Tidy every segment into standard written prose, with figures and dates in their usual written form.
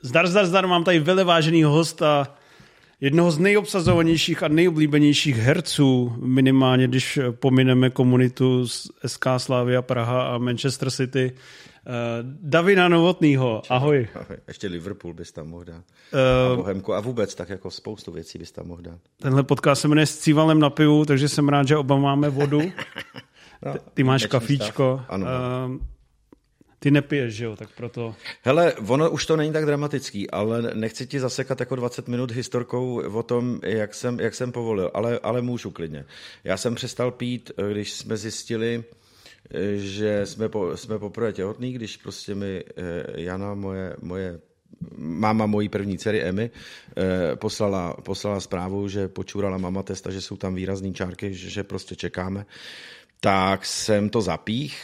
Zdar, mám tady veleváženýho hosta, jednoho z nejobsazovanějších a nejoblíbenějších herců, minimálně když pomineme komunitu z SK Slavia Praha a Manchester City, Davida Novotnýho. Ahoj. Ahoj. Ještě Liverpool bys tam mohl dát. A Bohemku a vůbec tak jako spoustu věcí bys tam mohl dát. Tenhle podcast se jmenuje S cívalem na pivu, takže jsem rád, že oba máme vodu. No, ty máš kafíčko. Ano. Ty nepiješ, že jo, tak proto... Hele, ono už to není tak dramatický, ale nechci ti zasekat jako 20 minut historkou o tom, jak jsem povolil, ale můžu klidně. Já jsem přestal pít, když jsme zjistili, že jsme poprvé těhotný, když prostě mi Jana, moje máma mojí první dcery Emmy, poslala zprávu, že počurala mama testa, že jsou tam výrazný čárky, že prostě čekáme. Tak jsem to zapích.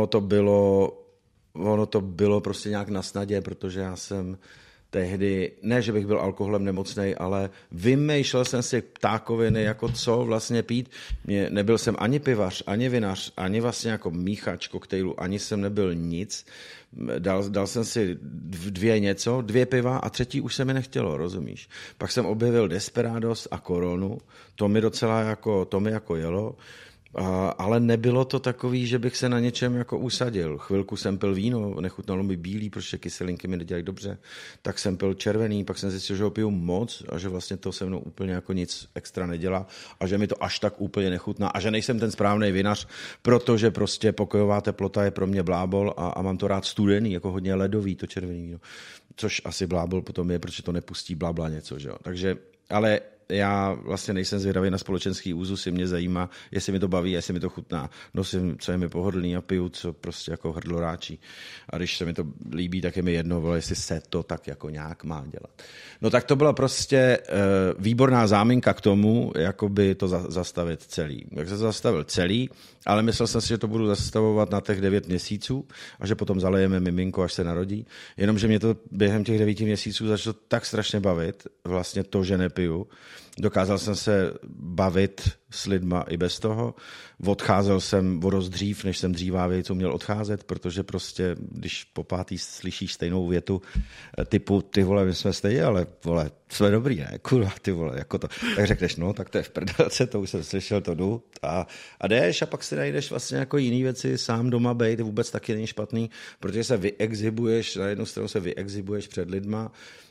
Ono to bylo prostě nějak na snadě, protože já jsem tehdy, ne, že bych byl alkoholem nemocnej, ale vymýšlel jsem si ptákoviny, jako co vlastně pít. Nebyl jsem ani pivař, ani vinař, ani vlastně jako míchač koktejlu, ani jsem nebyl nic. Dal jsem si dvě piva a třetí už se mi nechtělo, rozumíš? Pak jsem objevil Desperados a Koronu, to mi jako jelo. Ale nebylo to takový, že bych se na něčem jako usadil. Chvilku jsem pil víno, nechutnalo mi bílý, protože kyselinky mi nedělají dobře, tak jsem pil červený, pak jsem zjistil, že ho piju moc a že vlastně to se mnou úplně jako nic extra nedělá a že mi to až tak úplně nechutná a že nejsem ten správný vinař, protože prostě pokojová teplota je pro mě blábol a mám to rád studený, jako hodně ledový to červený víno, což asi blábol potom je, protože to nepustí blabla něco, že jo. Takže, ale já vlastně nejsem zvědavý na společenský úzus, mě zajímá, jestli mi to baví, jestli mi to chutná. Nosím, co je mi pohodlný a piju, co prostě jako hrdloráčí. A když se mi to líbí, tak je mi jedno, jestli se to tak jako nějak má dělat. No tak to byla prostě výborná záminka k tomu, jakoby to zastavit celý. Jak se to zastavil celý, ale myslel jsem si, že to budu zastavovat na těch 9 měsíců a že potom zalejeme miminko, až se narodí. Jenomže mě to během těch 9 měsíců začalo tak strašně bavit, vlastně to, že nepiju. Dokázal jsem se bavit s lidma i bez toho. Odcházel jsem o dost dřív, než jsem dřívávějcou měl odcházet, protože prostě, když po pátý slyšíš stejnou větu typu, ty vole, my jsme stejně, ale vole, jsme dobrý, ne? Kurva, ty vole, jako to. Tak řekneš, no, tak to je v prdelce, to už jsem slyšel, to jdu a jdeš a pak si najdeš vlastně jako jiný věci, sám doma bejt, vůbec taky není špatný, protože se vyexhibuješ, na jednu stranu se vyexhibuješ před lidma,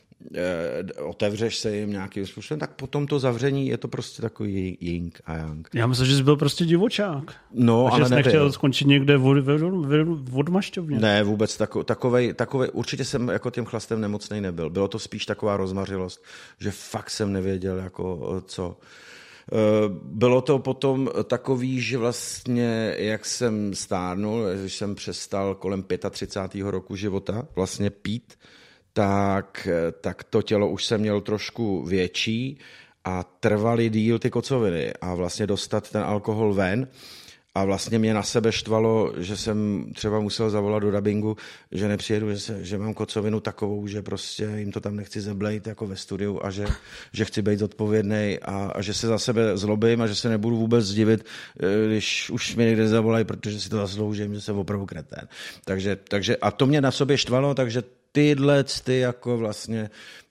otevřeš se jim nějakým způsobem, tak potom to zavření je to prostě takový yin a yang. Já myslím, že jsi byl prostě divočák. No, ale jsi nechtěl skončit někde v odmašťovně. Ne, vůbec takovej, určitě jsem jako tím chlastem nemocnej nebyl. Bylo to spíš taková rozmařilost, že fakt jsem nevěděl, jako co. Bylo to potom takový, že vlastně, jak jsem stárnul, když jsem přestal kolem 35. roku života vlastně pít, tak to tělo už jsem měl trošku větší a trvaly díl ty kocoviny a vlastně dostat ten alkohol ven a vlastně mě na sebe štvalo, že jsem třeba musel zavolat do dabingu, že nepřijedu, že mám kocovinu takovou, že prostě jim to tam nechci zeblejt jako ve studiu a že chci být zodpovědnej a že se za sebe zlobím a že se nebudu vůbec divit, když už mi někde zavolají, protože si to zasloužím, že jsem opravdu kretén. Takže a to mě na sobě štvalo, takže ty jako vlastně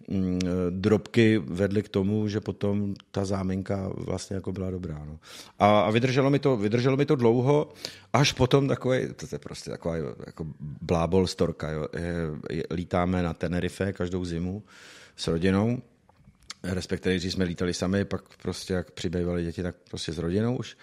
drobky vedly k tomu, že potom ta záminka vlastně jako byla dobrá. No. A vydrželo mi to dlouho, až potom to je prostě taková jako blábol storka. Jo. Lítáme na Tenerife každou zimu s rodinou, respektive když jsme lítali sami, pak prostě jak přibývali děti, tak prostě s rodinou už.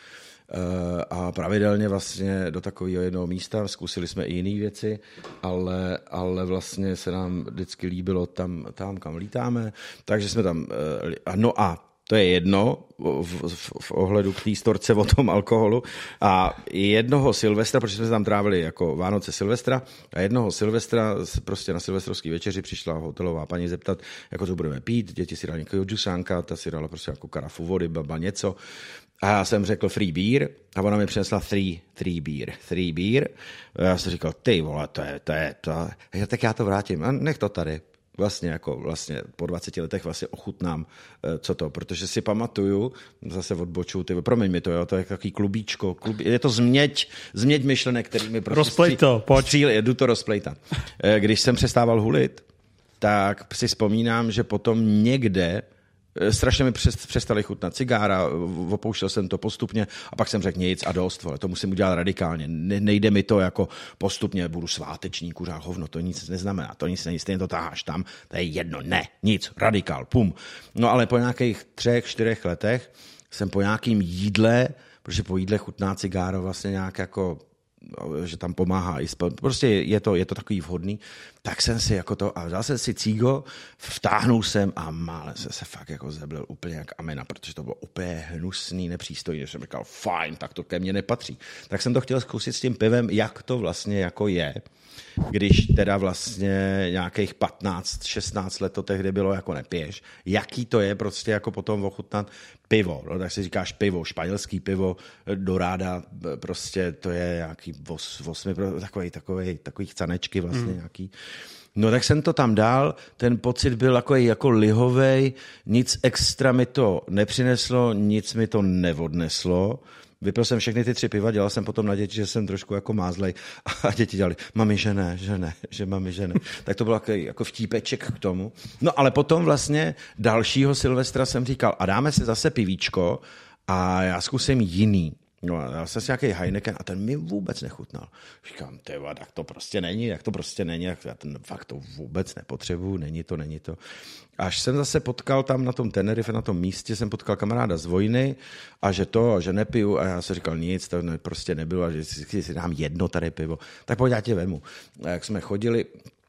A pravidelně vlastně do takového jednoho místa, zkusili jsme i jiné věci, ale vlastně se nám vždycky líbilo tam kam lítáme, takže jsme tam, no a to je jedno v ohledu k té storce o tom alkoholu a jednoho Silvestra, protože jsme se tam trávili jako Vánoce Silvestra a jednoho Silvestra prostě na silvestrovský večeři přišla hotelová paní zeptat, jako to budeme pít, děti si dali nějakého džusánka, ta si dala prostě jako karafu vody, blba něco. A já jsem řekl free beer a ona mi přinesla three beer. A já jsem říkal, ty vole, to je. Tak já to vrátím a nech to tady. Vlastně po 20 letech vlastně ochutnám, co to, protože si pamatuju, zase odbočuju, promiň mi to, jo, to je takový klubíčko, je to změť myšlenek, který mi prostě rozplej to, pojď. Jdu to rozplejtat. Když jsem přestával hulit, tak si vzpomínám, že potom někde strašně mi přestali chutnat cigára, opouštěl jsem to postupně a pak jsem řekl nic a dost, vole, to musím udělat radikálně. Nejde mi to jako postupně, budu sváteční kuřák, hovno, to nic neznamená, to nic není, stejně to táháš tam, to je jedno, ne, nic, radikál, pum. No ale po nějakých 3-4 letech jsem po nějakým jídle, protože po jídle chutná cigáro vlastně nějak jako, že tam pomáhá. Prostě je to takový vhodný. Tak jsem si jako to, a vzal jsem si cígo, vtáhnul jsem a málem jsem se fakt jako zeblil úplně jak amena, protože to bylo úplně hnusný, nepřístojný. Jsem říkal, fajn, tak to ke mně nepatří. Tak jsem to chtěl zkusit s tím pivem, jak to vlastně jako je, když teda vlastně nějakých 15-16 let to tehdy bylo jako nepiješ, jaký to je prostě jako potom ochutnat pivo, no, tak si říkáš pivo, španělský pivo, Dorada, prostě to je nějaký 8, takový canečky vlastně nějaký. No tak jsem to tam dal, ten pocit byl jako lihovej, nic extra mi to nepřineslo, nic mi to neodneslo. Vypil jsem všechny ty 3 piva, dělal jsem potom na děti, že jsem trošku jako mázlej a děti dělali, mami, že ne, že mami, že ne. Tak to byl jako vtípeček k tomu. No ale potom vlastně dalšího Silvestra jsem říkal, a dáme si zase pivíčko a já zkusím jiný. No a dal jsem si nějaký Heineken a ten mi vůbec nechutnal. Říkám, tak to prostě není, já ten fakt to vůbec nepotřebuju, není to. Až jsem zase potkal tam na tom Tenerife, na tom místě, jsem potkal kamaráda z vojny a že nepiju a já jsem říkal nic, to prostě nebylo a že si dám jedno tady pivo. Tak pojď, já tě vemu. A jak jsme chodili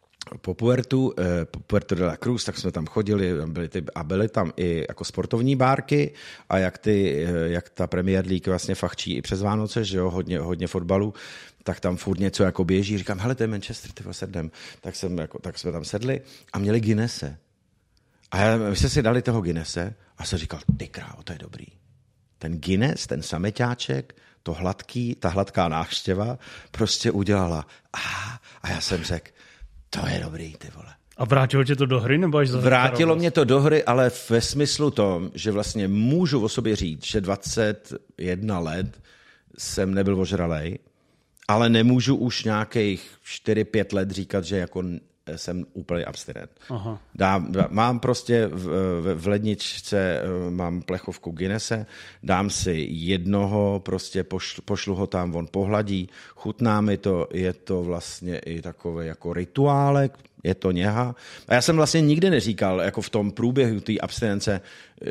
po Puerto de la Cruz, tak jsme tam chodili a byly tam i jako sportovní bárky a jak ta Premier League vlastně fachčí i přes Vánoce, že jo, hodně fotbalu, tak tam furt něco jako běží. Říkám, hele, to je Manchester, ty sedem. Tak jsme tam sedli a měli Guinnesse. A my jsme si dali toho Guinnesse a jsem říkal, ty krávo, to je dobrý. Ten Guinness, ten sameťáček, ta hladká návštěva prostě udělala. A já jsem řekl, to je dobrý, ty vole. A vrátilo tě to do hry? Nebo až vrátilo mě to do hry, ale ve smyslu tom, že vlastně můžu o sobě říct, že 21 let jsem nebyl ožralej, ale nemůžu už nějakých 4-5 let říkat, že jako jsem úplně abstinent. Mám prostě v ledničce mám plechovku Guinnesse, dám si jednoho, prostě pošlu ho tam, on pohladí, chutná mi to, je to vlastně i takový jako rituálek, je to něha. A já jsem vlastně nikdy neříkal, jako v tom průběhu té abstinence,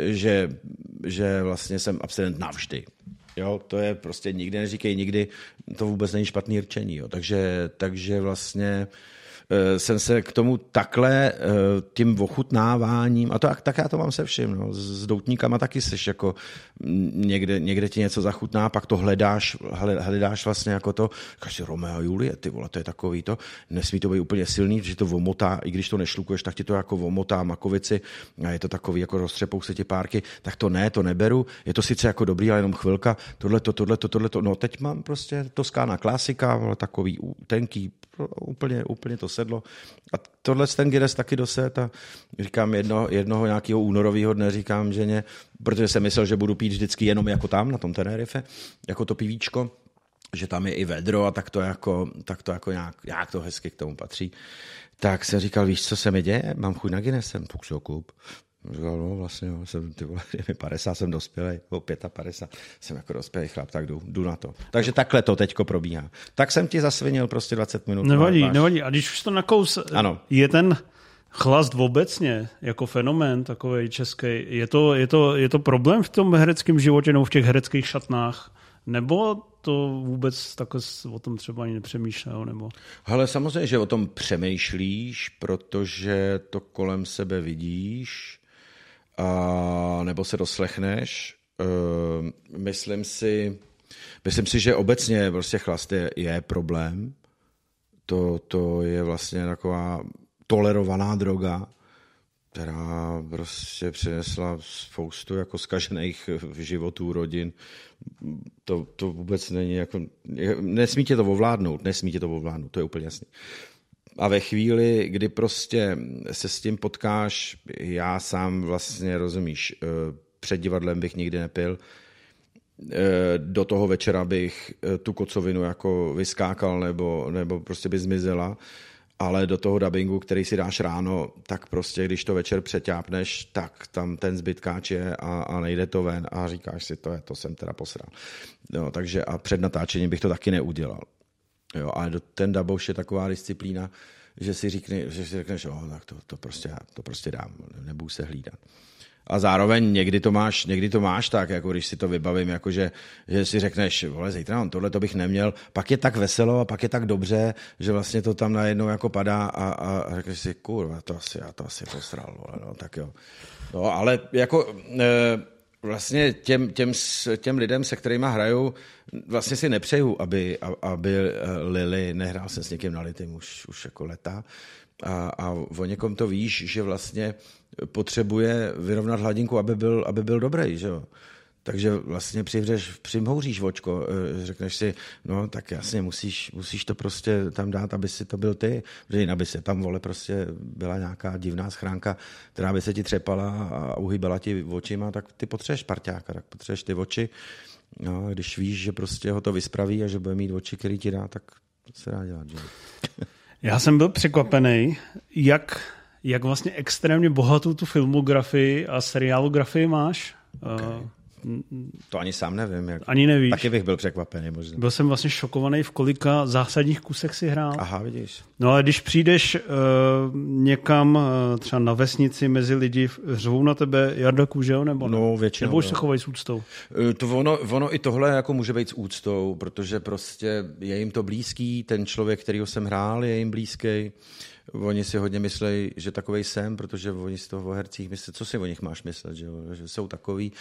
že vlastně jsem abstinent navždy. Jo, to je prostě nikdy neříkej nikdy, to vůbec není špatný rčení. Jo. Takže vlastně jsem se k tomu takhle tím ochutnáváním, a to tak já to mám se vším, no, s doutníkama taky seš jako někde ti něco zachutná, pak to hledáš vlastně jako to, říkáš si Romeo a Julie, ty vole, to je takový to, nesmí to být úplně silný, protože to omotá, i když to nešlukuješ, tak ti to jako omotá makovici a je to takový, jako roztřepou se ti párky, tak to neberu, je to sice jako dobrý, ale jenom chvilka, tohleto, no teď mám prostě toskána klasika, ale takový tenký, úplně to sedlo. A tohle ten Guinness taky dosed a říkám jednoho nějakého únorového dne říkám ženě, protože jsem myslel, že budu pít vždycky jenom jako tam, na tom Tenerife, jako to pivíčko, že tam je i vedro a tak to jako nějak to hezky k tomu patří. Tak jsem říkal, víš, co se mi děje? Mám chuť na Guinness, tak si ho kup. Říkal, no vlastně, je mi 50, jsem dospělej, o 55, jsem jako dospělej chlap, tak jdu na to. Takže takhle to teďko probíhá. Tak jsem ti zasvinil prostě 20 minut. Nevadí. A když už to nakous, ano. Je ten chlast obecně jako fenomén takovej český, je to problém v tom hereckém životě nebo v těch hereckých šatnách? Nebo to vůbec takhle o tom třeba ani nepřemýšlel? Nebo? Hele, samozřejmě, že o tom přemýšlíš, protože to kolem sebe vidíš, a nebo se doslechneš. Myslím si, že obecně prostě chlast je problém. To je vlastně taková tolerovaná droga, která prostě přinesla spoustu jako zkažených životů, rodin. To vůbec není jako... Nesmí tě to ovládnout, to je úplně jasný. A ve chvíli, kdy prostě se s tím potkáš, já sám vlastně, rozumíš, před divadlem bych nikdy nepil, do toho večera bych tu kocovinu jako vyskákal nebo prostě by zmizela ale do toho dabingu, který si dáš ráno, tak prostě, když to večer přeťápneš, tak tam ten zbytkáč je a nejde to ven a říkáš si, to jsem teda posral. Jo, takže a před natáčením bych to taky neudělal. Jo, ale ten daboš je taková disciplína, že si řekneš, tak to prostě dám, nebudu se hlídat. A zároveň někdy to máš tak, jako když si to vybavím, jako že si řekneš, vole, zítra tohle to bych neměl, pak je tak veselo a pak je tak dobře, že vlastně to tam najednou jako padá a řekneš si, kurva, já to asi posral, vole, no, tak jo. No, ale jako vlastně těm lidem, se kterýma hraju, vlastně si nepřeju, aby lili, nehrál jsem s někým na litým už jako leta, a o někom to víš, že vlastně potřebuje vyrovnat hladinku, aby byl dobrý, že jo. Takže vlastně přimhouříš očko, řekneš si, no tak jasně, musíš to prostě tam dát, aby si to byl ty, protože jinak by se tam, vole, prostě byla nějaká divná schránka, která by se ti třepala a uhýbala ti očima, tak ty potřebuješ parťáka, tak potřebuješ ty oči. No, když víš, že prostě ho to vyspraví a že bude mít oči, který ti dá, tak se dá dělat, že? Já jsem byl překvapený, jak vlastně extrémně bohatou tu filmografii a seriálografii máš. Okay. To ani sám nevím. Ani nevíš. Taky bych byl překvapený možná. Byl jsem vlastně šokovaný, v kolika zásadních kusech si hrál. Aha, vidíš. No ale když přijdeš někam třeba na vesnici mezi lidi, řvou na tebe Jarda Kůžel, nebo ne? No, většinou. Nebo už se chovají s úctou? Ono i tohle jako může být s úctou, protože prostě je jim to blízký, ten člověk, kterýho jsem hrál, je jim blízký. Oni si hodně myslejí, že takovej jsem, protože oni z toho o hercích myslí, co si o nich máš myslet, že jsou takový,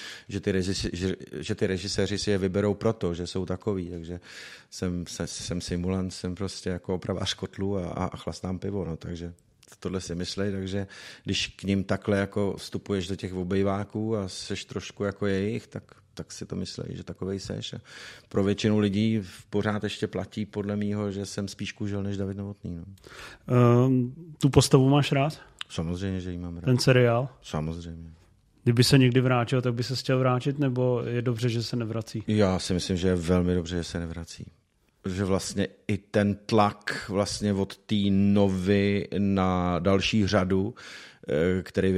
že ty režiséři si je vyberou proto, že jsou takový, takže jsem simulant, jsem prostě jako opravář kotlu a chlastám pivo, no, takže tohle si myslej, takže když k ním takhle jako vstupuješ do těch obejváků a seš trošku jako jejich, tak si to myslej, že takovej seš. A pro většinu lidí pořád ještě platí podle mýho, že jsem spíš Kůžel než David Novotný. No. Tu postavu máš rád? Samozřejmě, že ji mám rád. Ten seriál? Samozřejmě. Kdyby se někdy vrátil, tak by se chtěl vrátit, nebo je dobře, že se nevrací? Já si myslím, že je velmi dobře, že se nevrací. Že vlastně i ten tlak vlastně od té Novy na další řadu, který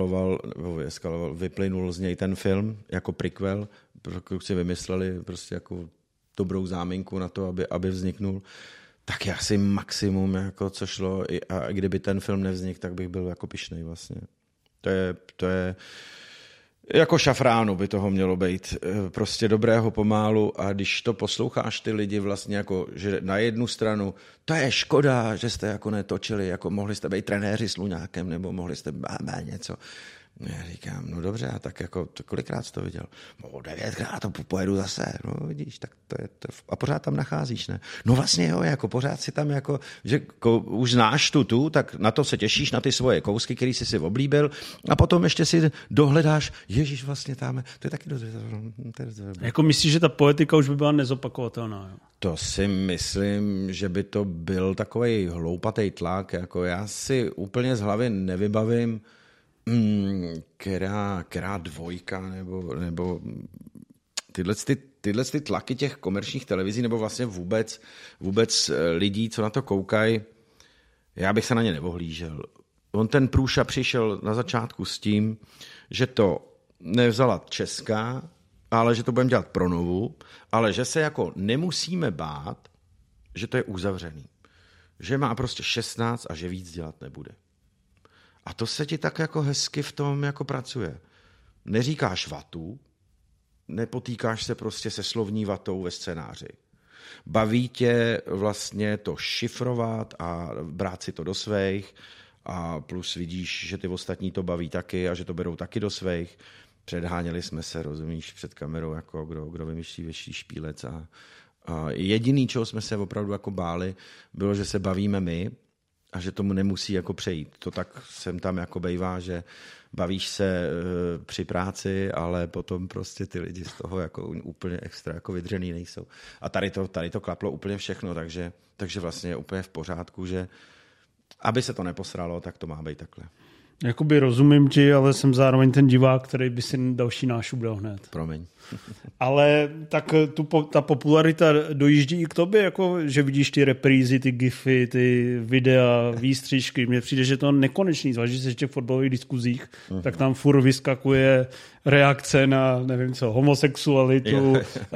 vyplynul z něj ten film jako prequel, protože si vymysleli prostě jako dobrou záminku na to, aby vzniknul, tak je asi maximum, jako co šlo, a kdyby ten film nevznikl, tak bych byl jako pyšnej vlastně. To je jako šafránu by toho mělo být, prostě dobrého pomálu, a když to posloucháš ty lidi vlastně jako, že na jednu stranu, to je škoda, že jste jako netočili, jako mohli jste být trenéři s Luňákem, nebo mohli jste něco. Já říkám, no dobře, a tak jako, kolikrát jsi to viděl? No 9krát to pojedu zase, no vidíš, tak to je, a pořád tam nacházíš, ne? No vlastně jo, jako pořád si tam jako, že už znáš tu, tak na to se těšíš, na ty svoje kousky, který jsi si oblíbil, a potom ještě si dohledáš, ježíš, vlastně tam, to je taky dobře. Jako myslíš, že ta poetika už by byla nezopakovatelná, jo? To si myslím, že by to byl takovej hloupatej tlak, jako já si úplně z hlavy nevybavím, která dvojka nebo tyhle tlaky těch komerčních televizí nebo vlastně vůbec lidí, co na to koukají, já bych se na ně neohlížel. On ten Průša přišel na začátku s tím, že to nevzala česká, ale že to budeme dělat pro Novu, ale že se jako nemusíme bát, že to je uzavřený. Že má prostě 16 a že víc dělat nebude. A to se ti tak jako hezky v tom jako pracuje. Neříkáš vatu, nepotýkáš se prostě se slovní vatou ve scénáři. Baví tě vlastně to šifrovat a brát si to do svých, a plus vidíš, že ty ostatní to baví taky a že to berou taky do svých. Předháněli jsme se, rozumíš, před kamerou, jako kdo vymýšlí větší špílec. A jediný, čeho jsme se opravdu jako báli, bylo, že se bavíme my, a že tomu nemusí jako přejít. To tak sem tam jako bejvá, že bavíš se při práci, ale potom prostě ty lidi z toho jako úplně extra jako vydřený nejsou. A tady to klaplo úplně všechno, takže vlastně je úplně v pořádku, že aby se to neposralo, tak to má být takhle. Jakoby rozumím ti, ale jsem zároveň ten divák, který by si další nášup dal hned. Promiň. Ale tak ta popularita dojíždí i k tobě, jako, že vidíš ty reprízy, ty gify, ty videa, výstřižky. Mně přijde, že to nekonečný, zvlášť se v těch fotbalových diskuzích, tak tam furt vyskakuje reakce na, nevím co, homosexualitu,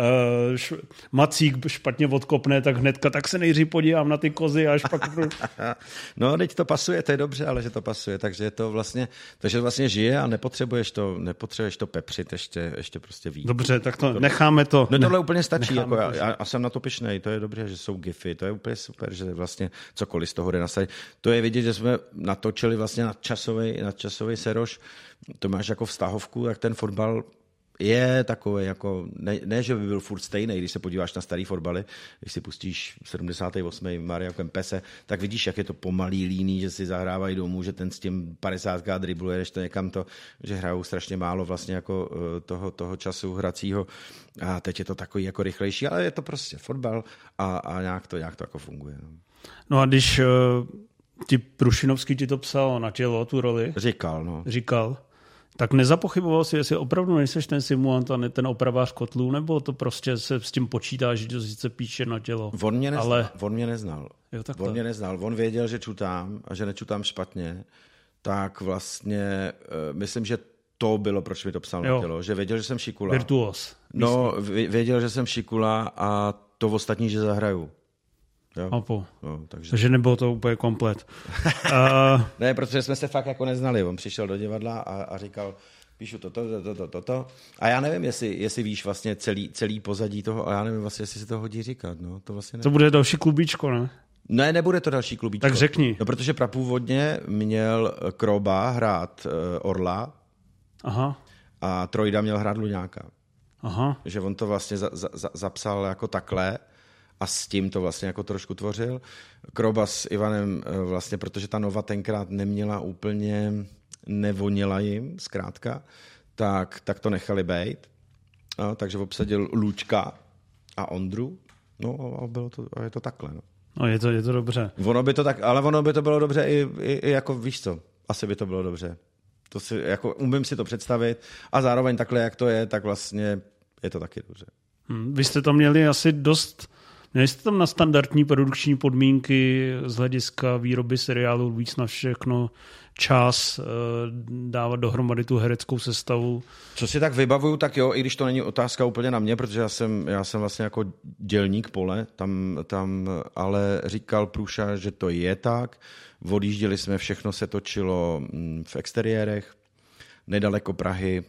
Macík špatně odkopne, tak hnedka, tak se nejdřív podívám na ty kozy, až pak... No, teď to pasuje, to je dobře, ale že to pasuje, takže to vlastně žije a nepotřebuješ to pepřit ještě prostě víc. Dobře, tak to necháme to. No tohle úplně stačí, jako já jsem na to pyšnej, to je dobře, že jsou gify, to je úplně super, že vlastně cokoliv z toho jde nasadit. To je vidět, že jsme natočili vlastně nadčasový seroš, to máš jako vztahovku, jak ten fotbal je takový, jako, ne, že by byl furt stejný, když se podíváš na starý fotbaly, když si pustíš 78. Mario Kempese, tak vidíš, jak je to pomalý, líný, že si zahrávají domů, že ten s tím 50krát dribluje, než to někam to, že hrajou strašně málo vlastně jako toho času hracího a teď je to takový jako rychlejší, ale je to prostě fotbal a nějak to jako funguje. No a když ti Prušinovský ti to psal na tělo, tu roli. Říkal. Tak nezapochyboval si, jestli opravdu nejseš ten simulant a ne ten opravář kotlů, nebo to prostě se s tím počítá, že to sice píše na tělo. On mě neznal. Jo, on mě neznal. On věděl, že čutám a že nečutám špatně, tak vlastně myslím, že to bylo, proč mi to psal na tělo. Že věděl, že jsem šikula. Virtuos. No, věděl, že jsem šikula a to ostatní, že zahraju. No, takže nebylo to úplně komplet. Ne, protože jsme se fakt jako neznali. On přišel do divadla a říkal, píšu toto. A já nevím, jestli víš vlastně celý pozadí toho, a já nevím vlastně, jestli se to hodí říkat. No, to vlastně to bude další klubíčko, ne? Ne, nebude to další klubíčko. Tak řekni. No, protože prapůvodně měl Kroba hrát Orla. Aha. A Trojda měl hrát Luňáka. Aha. Že on to vlastně zapsal jako takhle. A s tím to vlastně jako trošku tvořil. Kroba s Ivanem vlastně, protože ta Nova tenkrát neměla úplně, nevonila jim zkrátka, tak to nechali bejt. No, takže obsadil Lučka a Ondru. No a je to takhle. No je to dobře. Ono by to bylo dobře i jako víš co, asi by to bylo dobře. To si, jako, umím si to představit a zároveň takhle, jak to je, tak vlastně je to taky dobře. Vy jste tam měli asi dost... Měli jste tam na standardní produkční podmínky z hlediska výroby seriálu víc na všechno, čas, dávat dohromady tu hereckou sestavu? Co si tak vybavuju, tak jo, i když to není otázka úplně na mě, protože já jsem vlastně jako dělník pole, tam ale říkal Průša, že to je tak. Odjížděli jsme, všechno se točilo v exteriérech, nedaleko Prahy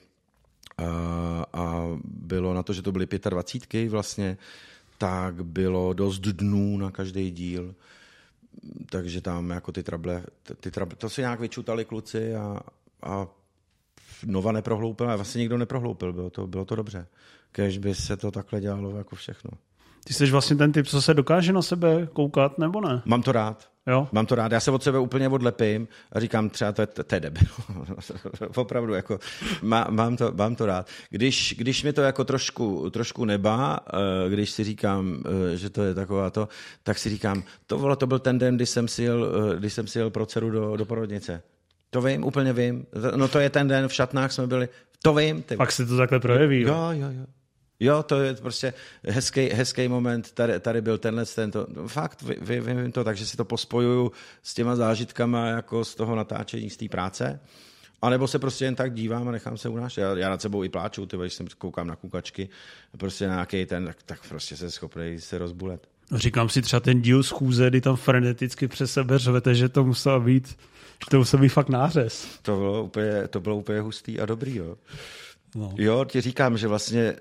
a bylo na to, že to byly 25 vlastně, tak bylo dost dnů na každý díl, takže tam jako ty trable to si nějak vyčutali kluci a Nova neprohloupila, vlastně nikdo neprohloupil, bylo to dobře. Kéž by se to takhle dělalo jako všechno. Ty jsi vlastně ten typ, co se dokáže na sebe koukat, nebo ne? Mám to rád. Jo? Mám to rád. Já se od sebe úplně odlepím a říkám, třeba to je debil. Opravdu, jako, mám to rád. Když mi to jako trošku nebá, když si říkám, že to je taková to, tak si říkám, to byl ten den, když jsem si jel pro dceru do porodnice. To vím, úplně vím. No to je ten den, v Šatnách jsme byli. To vím. Pak se to takhle projeví. Jo. Jo, to je prostě hezký moment, tady byl tento. Fakt, vím to, takže si to pospojuju s těma zážitkama jako z toho natáčení, z té práce. A nebo se prostě jen tak dívám a nechám se unášet. Já nad sebou i pláču, když jsem koukám na kukačky, prostě nějaký ten, tak prostě se schopný se rozbulet. Říkám si třeba ten díl schůze, kdy tam freneticky přes sebe řvete, že to musel být fakt nářez. To bylo úplně hustý a dobrý, jo. No. Jo, ti říkám, že vlastně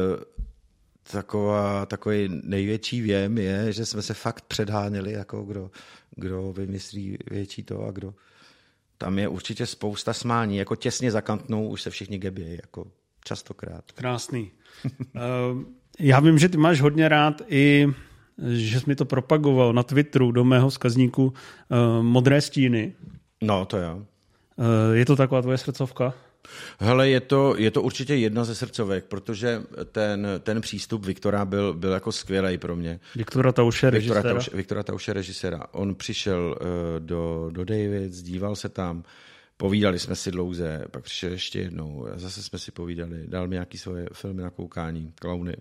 takový největší věm je, že jsme se fakt předháněli, jako kdo vymyslí větší to a kdo. Tam je určitě spousta smání, jako těsně za Kantnou už se všichni gebějí, jako častokrát. Krásný. Já vím, že ty máš hodně rád i, že jsi mi to propagoval na Twitteru do mého vzkazníku Modré stíny. No, to jo. Je to taková tvoje srdcovka? Hele, je to určitě jedna ze srdcovek, protože ten přístup Viktora byl jako skvělej pro mě. Viktora Tauše, režiséra. On přišel do Davids, díval se tam, Povídali jsme si dlouze, pak přišel ještě jednou a zase jsme si povídali, dal mi nějaký svoje filmy na koukání, klauny.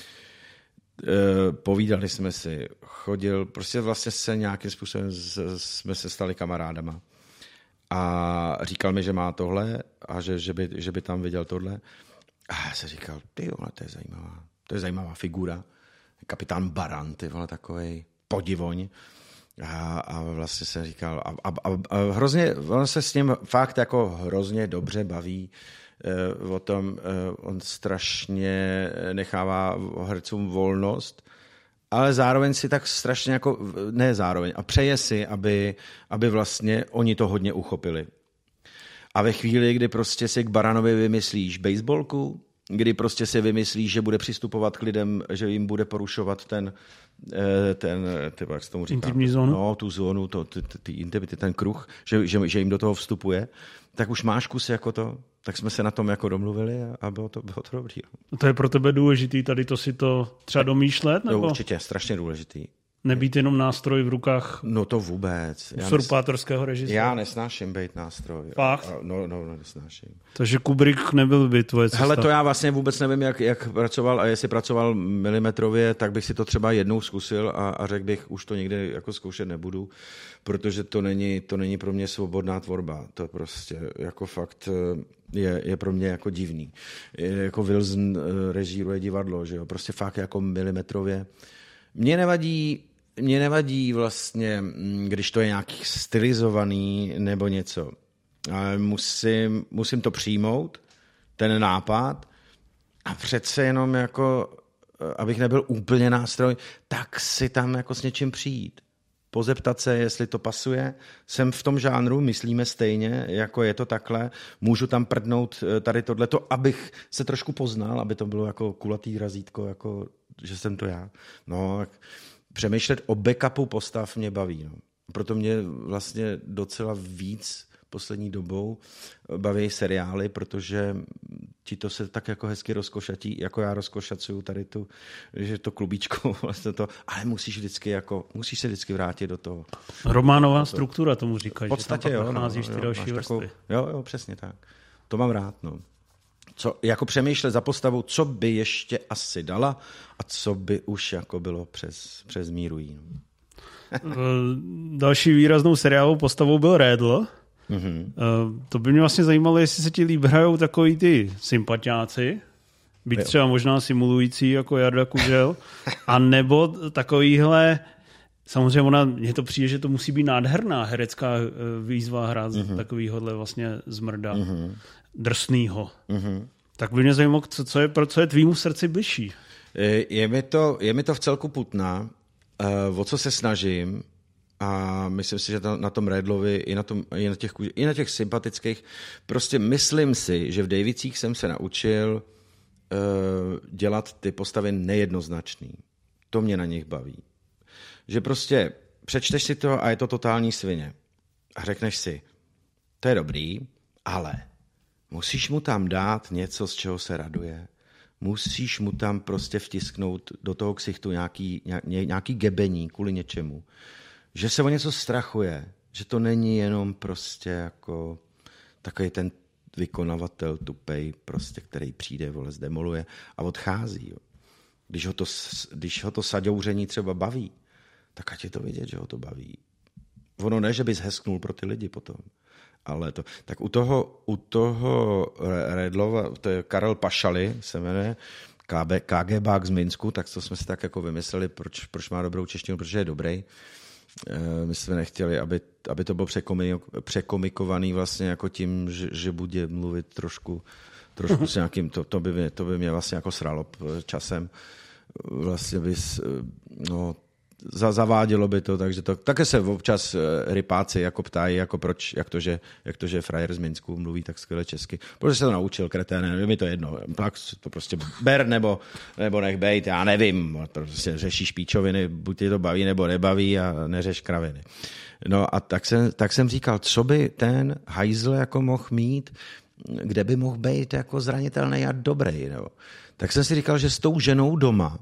Povídali jsme si, chodil, prostě vlastně se nějakým způsobem jsme se stali kamarádama. A říkal mi, že má tohle a že by tam viděl tohle. A já jsem říkal, ty vole, to je zajímavá figura. Kapitán Baran, ty vole, takovej podivoň. A vlastně jsem říkal, a hrozně, on se s ním fakt jako hrozně dobře baví o tom, on strašně nechává hercům volnost, ale zároveň si tak strašně jako, ne zároveň, a přeje si, aby vlastně oni to hodně uchopili. A ve chvíli, kdy prostě si k Baranovi vymyslíš baseballku, kdy prostě si vymyslíš, že bude přistupovat k lidem, že jim bude porušovat jak se tomu říká? Intimní zónu? No, tu zónu, ty intimity, ten kruh, že jim do toho vstupuje, tak už máš kus jako to, tak jsme se na tom jako domluvili a bylo to dobrý. To je pro tebe důležitý, tady to si to třeba domýšlet? Nebo? No, určitě, strašně důležitý. Nebýt jenom nástroj v rukách no to vůbec. usurpátorského režiséra? Já nesnáším být nástroj. Fakt? No, nesnáším. Takže Kubrick nebyl by tvoje cesta. Hele, to já vlastně vůbec nevím, jak pracoval a jestli pracoval milimetrově, tak bych si to třeba jednou zkusil a řekl bych, už to nikdy jako zkoušet nebudu, protože to není pro mě svobodná tvorba. To prostě jako fakt je pro mě jako divný. Jako Wilson režíruje divadlo, že jo? Prostě fakt jako milimetrově. Mně nevadí vlastně, když to je nějaký stylizovaný nebo něco. Ale musím to přijmout, ten nápad, a přece jenom jako, abych nebyl úplně nástroj, tak si tam jako s něčím přijít. Pozeptat se, jestli to pasuje. Jsem v tom žánru, myslíme stejně, jako je to takhle. Můžu tam prdnout tady tohleto, abych se trošku poznal, aby to bylo jako kulatý razítko, jako, že jsem to já. No, přemýšlet o backupu postav mě baví. No. Proto mě vlastně docela víc poslední dobou baví seriály, protože ti to se tak jako hezky rozkošatí, jako já rozkošacuju tady že to klubíčko, vlastně to, ale musíš se vždycky vrátit do toho. Románová struktura tomu říkají, v podstatě, že tam nacházíš ty další vrstvy. Jo, přesně tak. To mám rád, no. Co, jako přemýšlet za postavu, co by ještě asi dala a co by už jako bylo přes míru jí. Další výraznou seriálovou postavou byl Redl. Mm-hmm. To by mě vlastně zajímalo, jestli se ti líb hrajou takový ty sympatiáci, byť třeba možná simulující jako Jarda Kužel, a nebo takovýhle, samozřejmě mně to přijde, že to musí být nádherná herecká výzva hrát takovýhodle vlastně zmrda, drsnýho. Tak by mě zajímalo, co je tvýmu srdci bližší. Je mi to v celku putná, o co se snažím, a myslím si, že na tom Redlovi i na těch sympatických, prostě myslím si, že v Davicích jsem se naučil dělat ty postavy nejednoznačný. To mě na nich baví. Že prostě přečteš si to a je to totální svině. A řekneš si, to je dobrý, ale musíš mu tam dát něco, z čeho se raduje. Musíš mu tam prostě vtisknout do toho ksichtu nějaký gebení kvůli něčemu. Že se o něco strachuje, že to není jenom prostě jako takový ten vykonavatel tupej, prostě, který přijde, zdemoluje a odchází. Jo. Když ho to saďouření třeba baví, tak ať je to vidět, že ho to baví. Ono ne, že bys hesknul pro ty lidi potom. Ale to, tak u toho Redlova, to je Karel Pašaly, se jmenuje, KGBák z Minsku, tak to jsme si tak jako vymysleli, proč má dobrou češtinu, protože je dobrý. My jsme nechtěli, aby to bylo překomikovaný vlastně jako tím, že bude mluvit trošku s nějakým, to by mě vlastně jako sralo časem. Vlastně bys, no, zavádělo by to, takže to, také se občas rypáci jako ptají, jako proč, jak to, že frajer z Minsku mluví tak skvěle česky. Protože se to naučil, kreténe, je mi to jedno, tak to prostě ber nebo nech bejt, já nevím, prostě řešíš píčoviny, buď tě to baví nebo nebaví a neřeš kraviny. No a tak jsem říkal, co by ten hajzl jako mohl mít, kde by mohl být jako zranitelný a dobrý. No. Tak jsem si říkal, že s tou ženou doma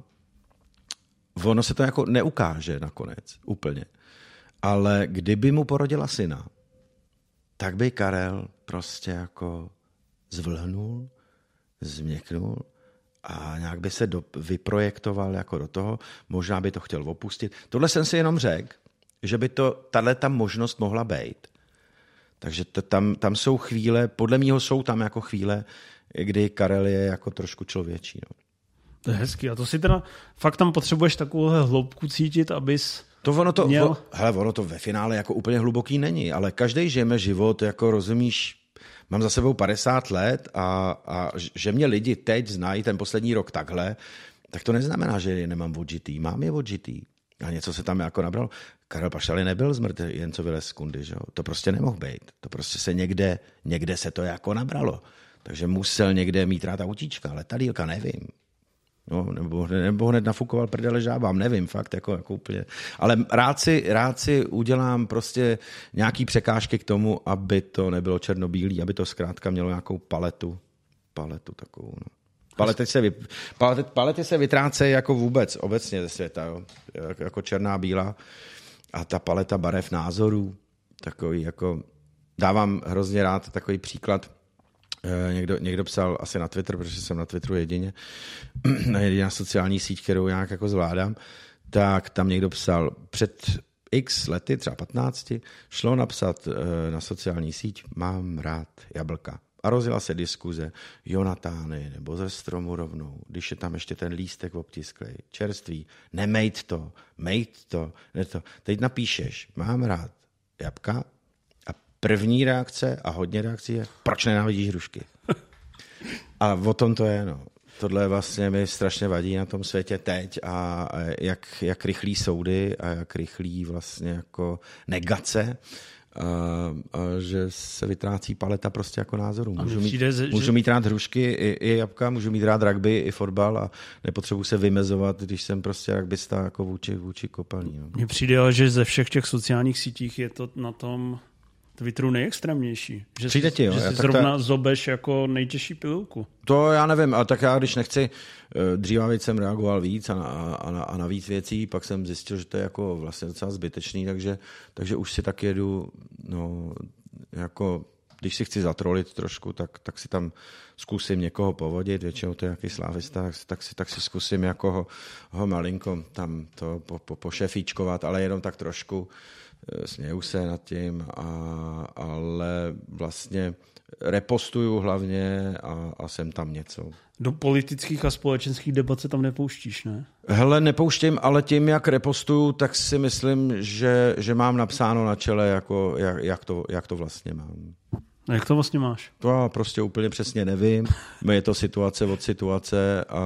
ono se to jako neukáže nakonec úplně. Ale kdyby mu porodila syna, tak by Karel prostě jako zvlhnul, změknul a nějak by se vyprojektoval jako do toho, možná by to chtěl opustit. Tohle jsem si jenom řekl, že by tato možnost mohla být. Takže tam jsou chvíle, podle mýho jsou tam jako chvíle, kdy Karel je jako trošku člověčí. No. To je hezký. A to si teda fakt tam potřebuješ takovouhle hloubku cítit, abys měl... Ono to ve finále jako úplně hluboký není, ale každý žijeme život, jako rozumíš, mám za sebou 50 let a že mě lidi teď znají ten poslední rok takhle, tak to neznamená, že je nemám odžitý. Mám je odžitý. A něco se tam jako nabralo. Karel Pašaly nebyl zmrt, jen co vylez z kundy. Že? To prostě nemohl být. To prostě se někde se to jako nabralo. Takže musel někde mít rád autíčka, letadýlka, nevím. No, nebo hned nafukoval prdele žábám, nevím, fakt, jako úplně. Ale rád si udělám prostě nějaký překážky k tomu, aby to nebylo černobílý, aby to zkrátka mělo nějakou paletu takovou, no. Palety se vytrácejí jako vůbec, obecně ze světa, jo. Jako černá, bílá a ta paleta barev názorů, takový jako, dávám hrozně rád takový příklad, někdo psal asi na Twitter, protože jsem na Twitteru jediná sociální síť, kterou nějak jako zvládám, tak tam někdo psal před x lety, třeba 15, šlo napsat na sociální síť mám rád jablka. A rozjela se diskuze, Jonatány nebo ze stromu rovnou, když je tam ještě ten lístek obtisklej, čerstvý, nemejt to, mejt to, ne to. Teď napíšeš, mám rád jabka a první reakce a hodně reakcí je, proč nenávidíš hrušky? A o tom to je, no. Tohle vlastně mi strašně vadí na tom světě teď a jak rychlý soudy a jak rychlý vlastně jako negace, a že se vytrácí paleta prostě jako názorů. Můžu mít rád hrušky i jabka, můžu mít rád rugby i fotbal a nepotřebuji se vymezovat, když jsem prostě rugbysta jako vůči kopalní. No. Mně přijde, že ze všech těch sociálních sítích je to na tom Twitteru nejextrémnější. Že přijde ti, jo? Že si zrovna zobeš jako nejtěžší pilulku. To já nevím, ale tak já když nechci, dříve jsem reagoval víc a na víc věcí, pak jsem zjistil, že to je jako vlastně docela zbytečný, takže už si tak jedu, no, jako když si chci zatrolit trošku, tak si tam zkusím někoho povodit, většinou to je nějaký slávista, tak si zkusím jako ho malinko tam to pošefíčkovat, ale jenom tak trošku, směju se nad tím, ale vlastně repostuju hlavně a jsem tam něco. Do politických a společenských debat se tam nepouštíš, ne? Hele, nepouštím, ale tím, jak repostuju, tak si myslím, že mám napsáno na čele, jako, jak to vlastně mám. A jak to vlastně máš? To já prostě úplně přesně nevím. Je to situace od situace a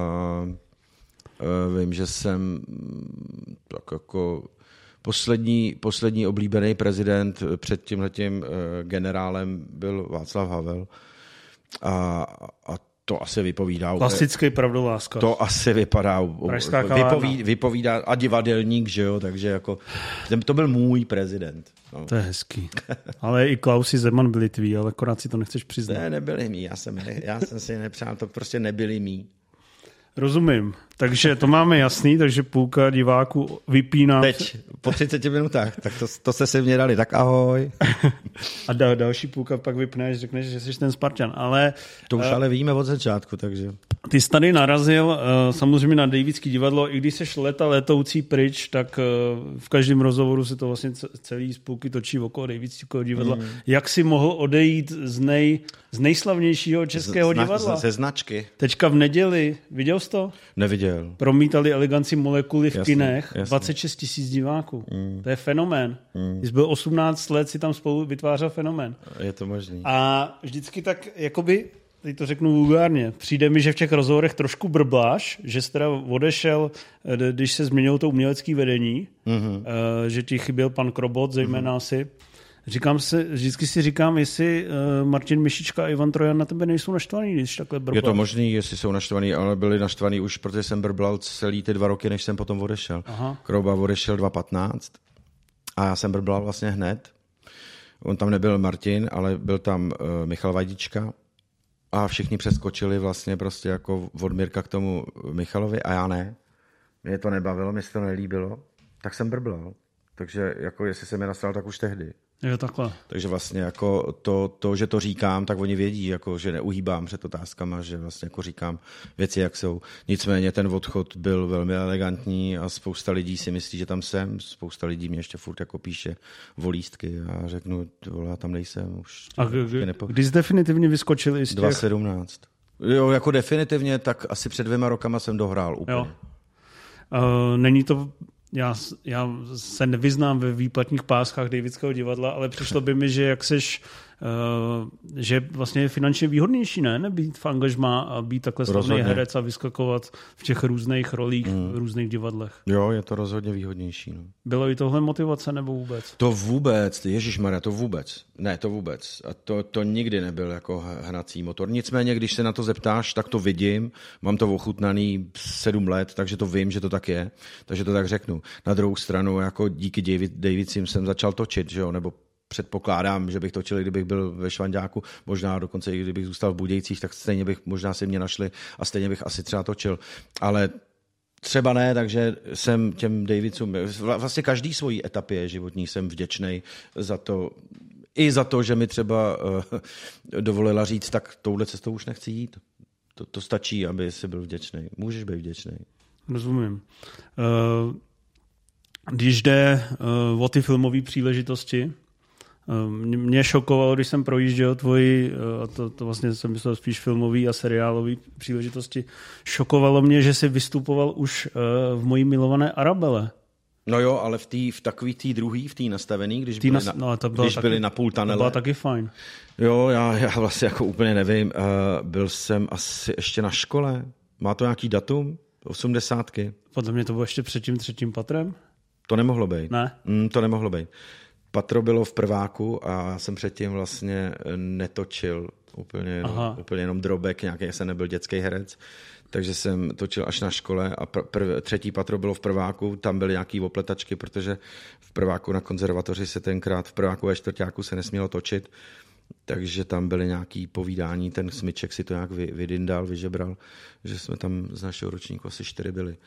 vím, že jsem tak jako poslední oblíbený prezident před tímhletím generálem byl Václav Havel a to asi vypovídá. Klasický pravdoláska. To asi vypovídá a divadelník, že jo, takže jako to byl můj prezident. No. To je hezký. Ale i Klaus i Zeman byli tví, ale akorát si to nechceš přiznat. Ne, nebyli mý, já jsem si nepřál, to prostě nebyli mý. Rozumím. Takže to máme jasný, takže půlka diváků vypíná. Teď, po 30 minutách, tak to jste si mě dali, tak ahoj. A další půlka pak vypneš, řekneš, že jsi ten Spartan, ale... To už ale víme od začátku, takže... Ty jsi tady narazil samozřejmě na Davidský divadlo, i když jsi letoucí pryč, tak v každém rozhovoru se to vlastně celý z půlky točí okolo Davidského divadla. Jak jsi mohl odejít z nejslavnějšího českého divadla? Ze značky. Teďka v neděli, viděl jsi to? Neviděl. Promítali Eleganci molekuly v kinech, 26 000 diváků. To je fenomén. Když byl 18 let, si tam spolu vytvářel fenomén. Je to možný. A vždycky tak, jakoby, teď to řeknu vulgárně, přijde mi, že v těch rozhovorech trošku brbláš, že jsi teda odešel, když se změnilo to umělecké vedení, že ti chyběl pan Krobot, zejména asi. Vždycky si říkám, jestli Martin Mišička a Ivan Trojan na tebe nejsou naštvaný, když takhle brbláš. Je to možný, jestli jsou naštvaný, ale byli naštvaný už, protože jsem brblal celý ty 2 roky, než jsem potom odešel. Krouba odešel 2015 a já jsem brblal vlastně hned. On tam nebyl Martin, ale byl tam Michal Vajdička a všichni přeskočili vlastně prostě jako od Mirka k tomu Michalovi a já ne. Mě to nebavilo, mě se to nelíbilo, tak jsem brblal. Takže jako jestli se mi nastal, tak už tehdy. Jo, takhle. Takže vlastně jako to, že to říkám, tak oni vědí, jako, že neuhýbám před otázkama, že vlastně jako říkám věci, jak jsou. Nicméně ten odchod byl velmi elegantní a spousta lidí si myslí, že tam jsem. Spousta lidí mě ještě furt jako píše volístky a řeknu, já tam nejsem. Už a kdy jsi definitivně vyskočil i z těch? 2017. Jo, jako definitivně, tak asi před 2 rokama jsem dohrál úplně. Jo. Není to... Já se nevyznám ve výplatních páskách Davidského divadla, ale přišlo by mi, že jak seš, že vlastně je finančně výhodnější, ne? Nebýt v angažmá a být takhle slavný herec a vyskakovat v těch různých rolích, v různých divadlech. Jo, je to rozhodně výhodnější. No. Bylo i tohle motivace nebo vůbec? To vůbec, ježišmarja, to vůbec. Ne, to vůbec. A to nikdy nebyl jako hnací motor. Nicméně, když se na to zeptáš, tak to vidím. Mám to ochutnaný 7 let, takže to vím, že to tak je. Takže to tak řeknu. Na druhou stranu, jako díky Davidcím jsem začal točit, že jo, nebo předpokládám, že bych točil, kdybych byl ve Švanďáku, možná dokonce i kdybych zůstal v Budějcích, tak stejně bych, možná si mě našli a stejně bych asi třeba točil. Ale třeba ne, takže jsem těm Davidsům, vlastně každý svojí etapě životní jsem vděčnej za to, i za to, že mi třeba dovolila říct, tak touhle cestou už nechci jít. To stačí, aby si byl vděčnej. Můžeš být vděčnej. Rozumím. Když jde o ty filmové příležitosti, mě šokovalo, když jsem projížděl tvoji, a to vlastně jsem myslel spíš filmový a seriálový příležitosti, šokovalo mě, že jsi vystupoval už v mojí milované Arabele. No jo, ale v takový tý druhý, v té nastavený, když byli na půl tanele. To byla taky fajn. Jo, já vlastně jako úplně nevím. Byl jsem asi ještě na škole. Má to nějaký datum? 80. Podle mě to bylo ještě před tím 3. patrem? To nemohlo být. Ne? To nemohlo být. Patro bylo v prváku a já jsem předtím vlastně netočil úplně jenom drobek, nějaký jsem nebyl dětský herec, takže jsem točil až na škole a 3. patro bylo v prváku, tam byly nějaký opletačky, protože v prváku na konzervatoři se tenkrát, v prváku a čtvrťáku se nesmělo točit, takže tam byly nějaký povídání, ten smyček si to nějak vydindal, vyžebral, že jsme tam z našeho ročníku asi 4 byli.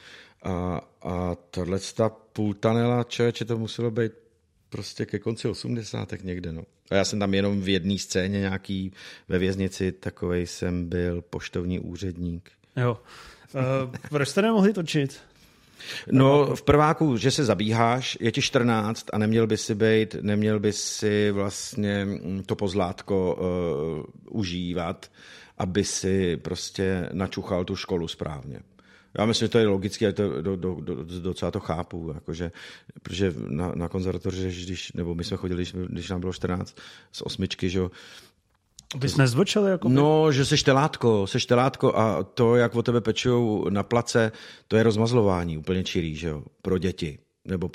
A tohleto půl tanela, člověče, to muselo být prostě ke konci 80. někde. No. A já jsem tam jenom v jedné scéně nějaký ve věznici, takovej jsem byl poštovní úředník. Jo. Proč jste nemohli točit? No v prváku, že se zabíháš, je ti 14 a neměl by si vlastně to pozlátko užívat, aby si prostě načuchal tu školu správně. Já myslím, že to je logické, ale docela to chápu, jakože, protože na konzervatoři, nebo my jsme chodili, když nám bylo 14 z 8, že jo. Bys nezvlčel jako? No, že seš telátko a to, jak o tebe pečujou na place, to je rozmazlování úplně čirý, že jo, pro děti, nebo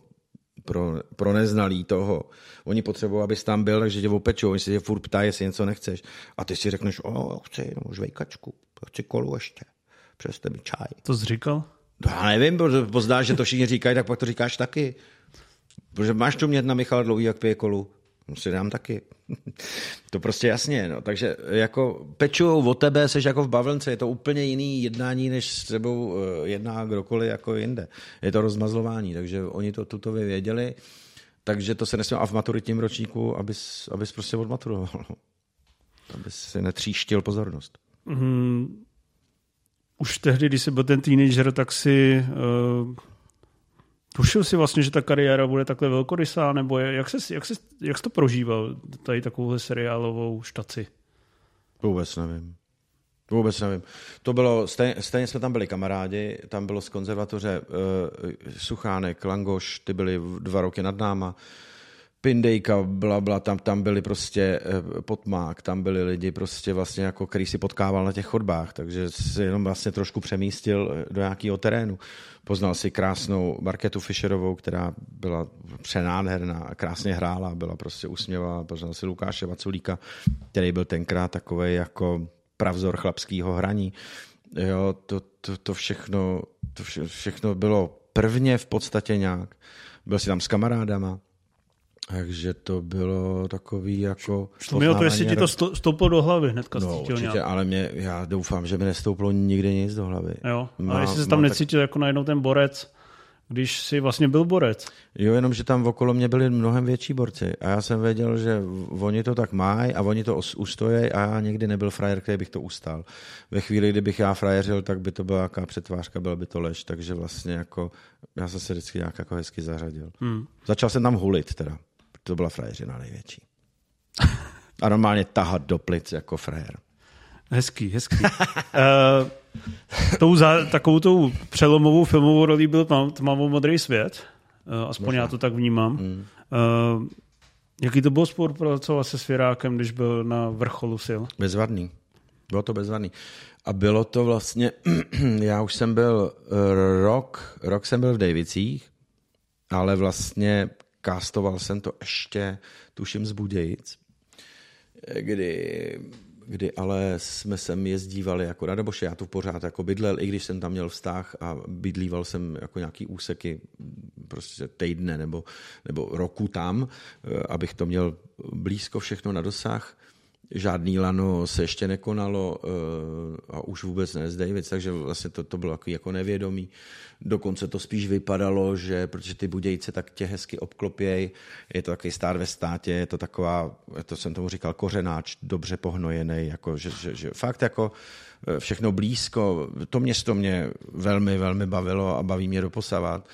pro neznalý toho. Oni potřebují, abys tam byl, takže tě opečou, oni si tě furt ptají, jestli něco nechceš. A ty si řekneš, chci žvejkačku, chci kolu ještě. Přeste mi čaj. To jsi říkal? Já nevím, poznáš, že to všichni říkají, tak pak to říkáš taky. Protože máš tu mět na Michala Dlouhý, jak pije kolu. No si dám taky. To prostě jasně, no. Takže jako pečujou o tebe, seš jako v bavlnce, je to úplně jiný jednání, než s tebou jedná kdokoliv jako jinde. Je to rozmazlování, takže oni to tutově věděli, takže to se nesměl a v maturitním ročníku, abys prostě odmaturoval. Abys si netříštil pozornost. Už tehdy, když jsi byl ten teenager, tak si tušil si vlastně, že ta kariéra bude takhle velkorysá, nebo jak jsi to prožíval, tady takovouhle seriálovou štaci? Vůbec nevím. To bylo, stejně jsme tam byli kamarádi, tam bylo z konzervatoře Suchánek, Langoš, ty byli 2 roky nad náma, Pindejka, blabla, tam byli prostě Potmák, tam byli lidi prostě vlastně jako, který si potkával na těch chodbách, takže si jenom vlastně trošku přemístil do nějakého terénu. Poznal si krásnou Markétu Fischerovou, která byla přenádherná a krásně hrála, byla prostě usměvá. Poznal si Lukáše Vaculíka, který byl tenkrát takovej jako pravzor chlapského hraní. Jo, to všechno bylo prvně v podstatě nějak. Byl si tam s kamarádama, takže to bylo takový jako... Šlo mi o to, jestli ti to stouplo do hlavy hnedka. No určitě, ale já doufám, že mi nestouplo nikdy nic do hlavy. Jo, ale jestli se tam necítil jako najednou ten borec, když jsi vlastně byl borec. Jo, jenom, že tam okolo mě byli mnohem větší borci a já jsem věděl, že oni to tak mají a oni to ustojí a já někdy nebyl frajer, který bych to ustal. Ve chvíli, kdybych já frajeřil, tak by to byla jaká přetvářka, byla by to lež, takže vlastně jako já jsem se vždycky nějak jako hezky zařadil. Začal jsem tam hulit teda, to byla frajeřina největší. A normálně tahat do plic jako frajer. Hezký. Takovou tou přelomovou filmovou rolí byl Tmavomodrý svět. Aspoň možná. Já to tak vnímám. Jaký to byl sport pracovat se Svěrákem, když byl na vrcholu sil? Bezvadný. Bylo to bezvadný. A bylo to vlastně, já už jsem byl rok jsem byl v Davicích, ale vlastně castoval jsem to ještě, tuším, z Budějic, kdy ale jsme sem jezdívali jako na Doboše, já tu pořád jako bydlel, i když jsem tam měl vztah a bydlíval jsem jako nějaký úseky prostě týdne nebo roku tam, abych to měl blízko všechno na dosah. Žádný lano se ještě nekonalo a už vůbec ne z Davids, takže vlastně to bylo jako nevědomí. Dokonce to spíš vypadalo, že protože ty Budějce tak tě hezky obklopěj, je to takový stát ve státě, je to taková, to jsem tomu říkal, kořenáč, dobře pohnojený, jako, že fakt jako všechno blízko. To město mě velmi, velmi bavilo a baví mě doposavat.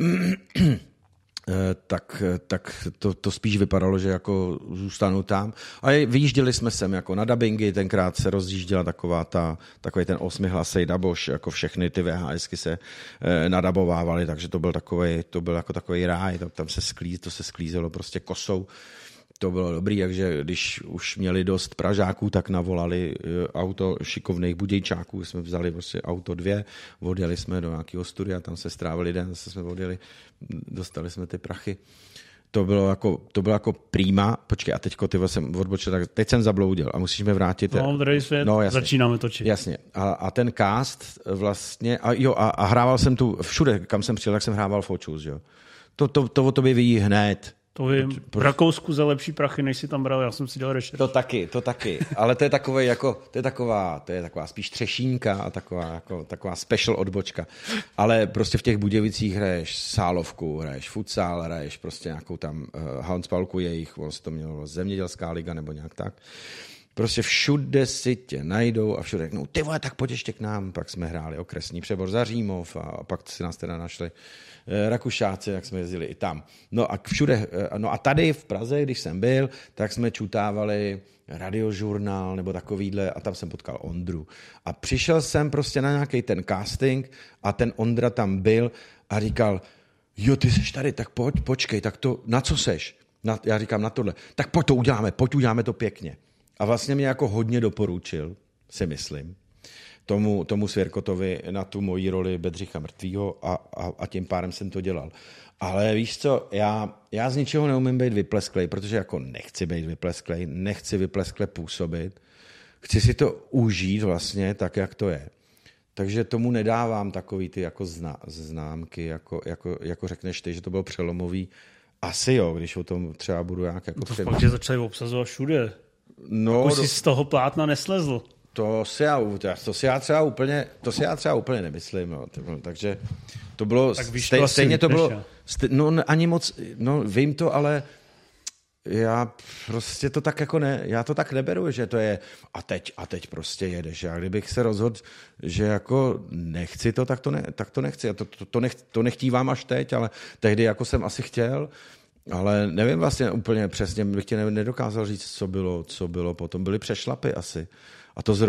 Tak to spíš vypadalo, že jako zůstanu tam. A vyjížděli jsme sem jako na dabingy, tenkrát se rozjížděla takový ten 8hlasej daboš, jako všechny ty VHSky se nadabovávaly, takže to byl jako takový ráj, tam se sklízelo prostě kosou. To bylo dobrý, takže když už měli dost Pražáků, tak navolali auto šikovných Budějčáků, jsme vzali prostě auto 2, odjeli jsme do nějakého studia, tam se strávili den, zase jsme odjeli, dostali jsme ty prachy. To bylo jako prima. Počkej, a teďko ty jsem odbočil, tak teď jsem zabloudil a musíš mě vrátit. Začínáme točit. Jasně. A ten cast vlastně, a hrával jsem tu, všude, kam jsem přijel, tak jsem hrával v Očus, jo. To o tobě ví hned. To vím. V Rakousku za lepší prachy, než si tam bral, já jsem si dělal rešerš. To taky. Ale to je taková spíš třešínka a taková special odbočka. Ale prostě v těch Budějovicích hraješ sálovku, hraješ futsal, hraješ prostě nějakou tam Hanspaulku jejich, ono se to mělo zemědělská liga nebo nějak tak. Prostě všude si tě najdou a všude řeknou, ty vole, tak pojď ještě k nám. Pak jsme hráli okresní přebor za Římov a pak si nás teda našli Rakušáci, jak jsme jezdili i tam. No a všude, no a tady v Praze, když jsem byl, tak jsme čutávali Radiožurnál nebo takovýhle a tam jsem potkal Ondru. A přišel jsem prostě na nějaký ten casting a ten Ondra tam byl a říkal, jo, ty seš tady, tak počkej, tak to, na co seš? Já říkám, na tohle. Tak pojď uděláme to pěkně. A vlastně mě jako hodně doporučil, si myslím, tomu Svěrkotovi na tu moji roli Bedřicha mrtvýho a tím pádem jsem to dělal. Ale víš co, já z ničeho neumím být vyplesklej, protože jako nechci být vyplesklej, nechci vypleskle působit, chci si to užít vlastně tak, jak to je. Takže tomu nedávám takový ty jako známky, jako řekneš ty, že to bylo přelomový. Asi jo, když o tom třeba budu nějak jako to fakt, že začali obsazovat všude. No, jako jsi z toho plátna neslezl. To si já třeba úplně nemyslím. No. Takže to bylo, tak víš, stejně to bylo, ani moc, vím to, ale já prostě to tak jako já to tak neberu, že to je a teď prostě jedeš. Já kdybych se rozhodl, že jako nechci to, tak to nechci. Já to nechtívám až teď, ale tehdy jako jsem asi chtěl, ale nevím vlastně úplně přesně, bych tě nedokázal říct, co bylo potom. Byly přešlapy asi. A to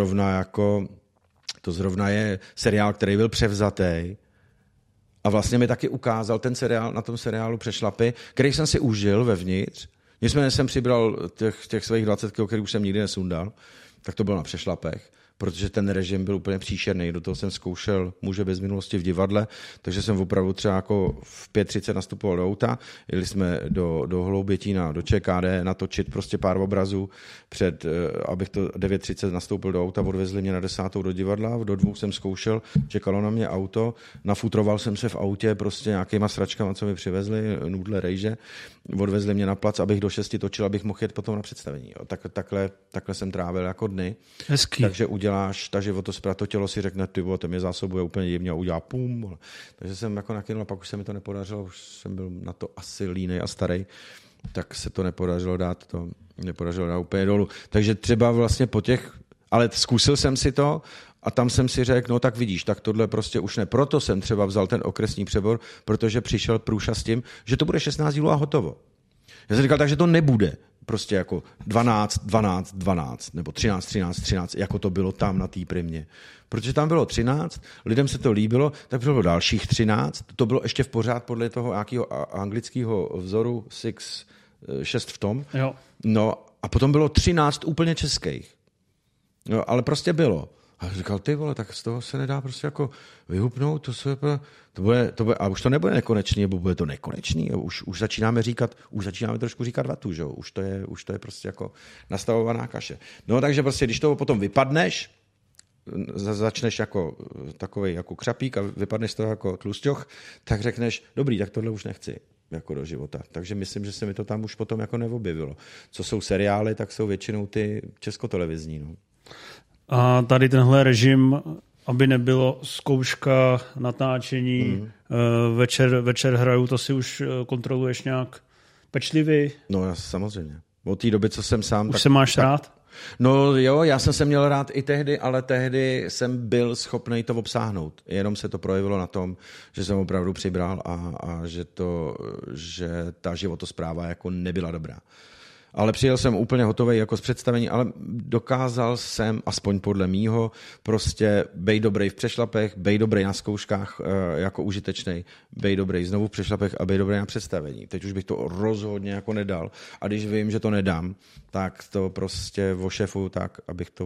zrovna je seriál, který byl převzatý. A vlastně mi taky ukázal ten seriál, na tom seriálu Přešlapy, který jsem si užil vevnitř. Nicméně jsem přibral těch svých 20 kg, který už jsem nikdy nesundal, tak to bylo na Přešlapech, protože ten režim byl úplně příšerný. Do toho jsem zkoušel Muže bez minulosti v divadle, takže jsem opravdu třeba jako v 5:30 nastupoval do auta, jeli jsme do Hloubětína, do ČKD natočit prostě pár obrazů abych to 9:30 nastoupil do auta, odvezli mě na 10. do divadla, do 2 jsem zkoušel, čekalo na mě auto, nafutroval jsem se v autě prostě nějakýma sračkama, co mi přivezli, nudle, rejže, odvezli mě na plac, abych do 6 točil, abych mohl jet potom na představení. Jo. Takhle jsem trávil jako dny. Hezký. Takže uděláš ta životospráva, to tělo si řekne, ty vole, to mě zásobuje úplně divně a udělá pum. Vole. Takže jsem jako nakynul a pak už se mi to nepodařilo, už jsem byl na to asi línej a starý, tak se to nepodařilo dát úplně dolů. Takže třeba vlastně ale zkusil jsem si to a tam jsem si řekl, no tak vidíš, tak tohle prostě už ne. Proto jsem třeba vzal ten okresní přebor, protože přišel Průša s tím, že to bude 16 dílů a hotovo. Já jsem říkal, takže to nebude prostě jako 12, 12, 12, nebo 13, 13, 13, jako to bylo tam na té primě. Protože tam bylo 13, lidem se to líbilo, tak bylo dalších 13, to bylo ještě v pořád podle toho nějakého anglického vzoru 6 v tom. Jo. No a potom bylo 13 úplně českých. No, ale prostě bylo. A já říkal, ty vole, tak z toho se nedá prostě jako vyhupnout, to bude, a už to nebude nekonečný, nebo bude to nekonečný, už začínáme trošku říkat vatu, že jo, už to je prostě jako nastavovaná kaše. No takže prostě, když toho potom vypadneš, začneš jako takovej jako křapík a vypadneš z toho jako tlusťoch, tak řekneš, dobrý, tak tohle už nechci jako do života. Takže myslím, že se mi to tam už potom jako neobjevilo. Co jsou seriály, tak jsou většinou ty českotelevizní, no. A tady tenhle režim, aby nebylo zkouška, natáčení, večer hraju, to si už kontroluješ nějak pečlivě? No já samozřejmě. Od té doby, co jsem sám... Už se máš rád? No jo, já jsem se měl rád i tehdy, ale tehdy jsem byl schopný to obsáhnout. Jenom se to projevilo na tom, že jsem opravdu přibral a že ta životospráva jako nebyla dobrá. Ale přijel jsem úplně hotový jako z představení, ale dokázal jsem, aspoň podle mýho, prostě bej dobrý v přešlapech, bej dobrý na zkouškách jako užitečnej, bej dobrý znovu v přešlapech a bej dobrý na představení. Teď už bych to rozhodně jako nedal. A když vím, že to nedám, tak to prostě ošefu tak,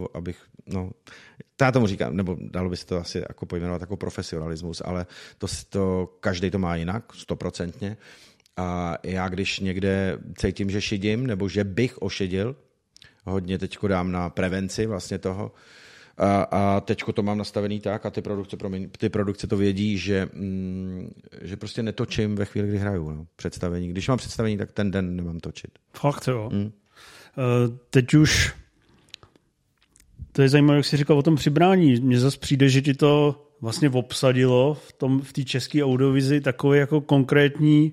já tomu říkám, nebo dalo by se to asi jako pojmenovat jako profesionalismus, ale to každý to má jinak, 100%. A já když někde cítím, že šidím, nebo že bych ošidil, hodně teďko dám na prevenci vlastně toho, a teďko to mám nastavený tak a ty produkce to vědí, že prostě netočím ve chvíli, kdy hraju. No, představení. Když mám představení, tak ten den nemám točit. Fakt jo. Teď už to je zajímavé, jak jsi říkal o tom přibrání. Mně zase přijde, že ti to vlastně obsadilo v té české audiovizi takový jako konkrétní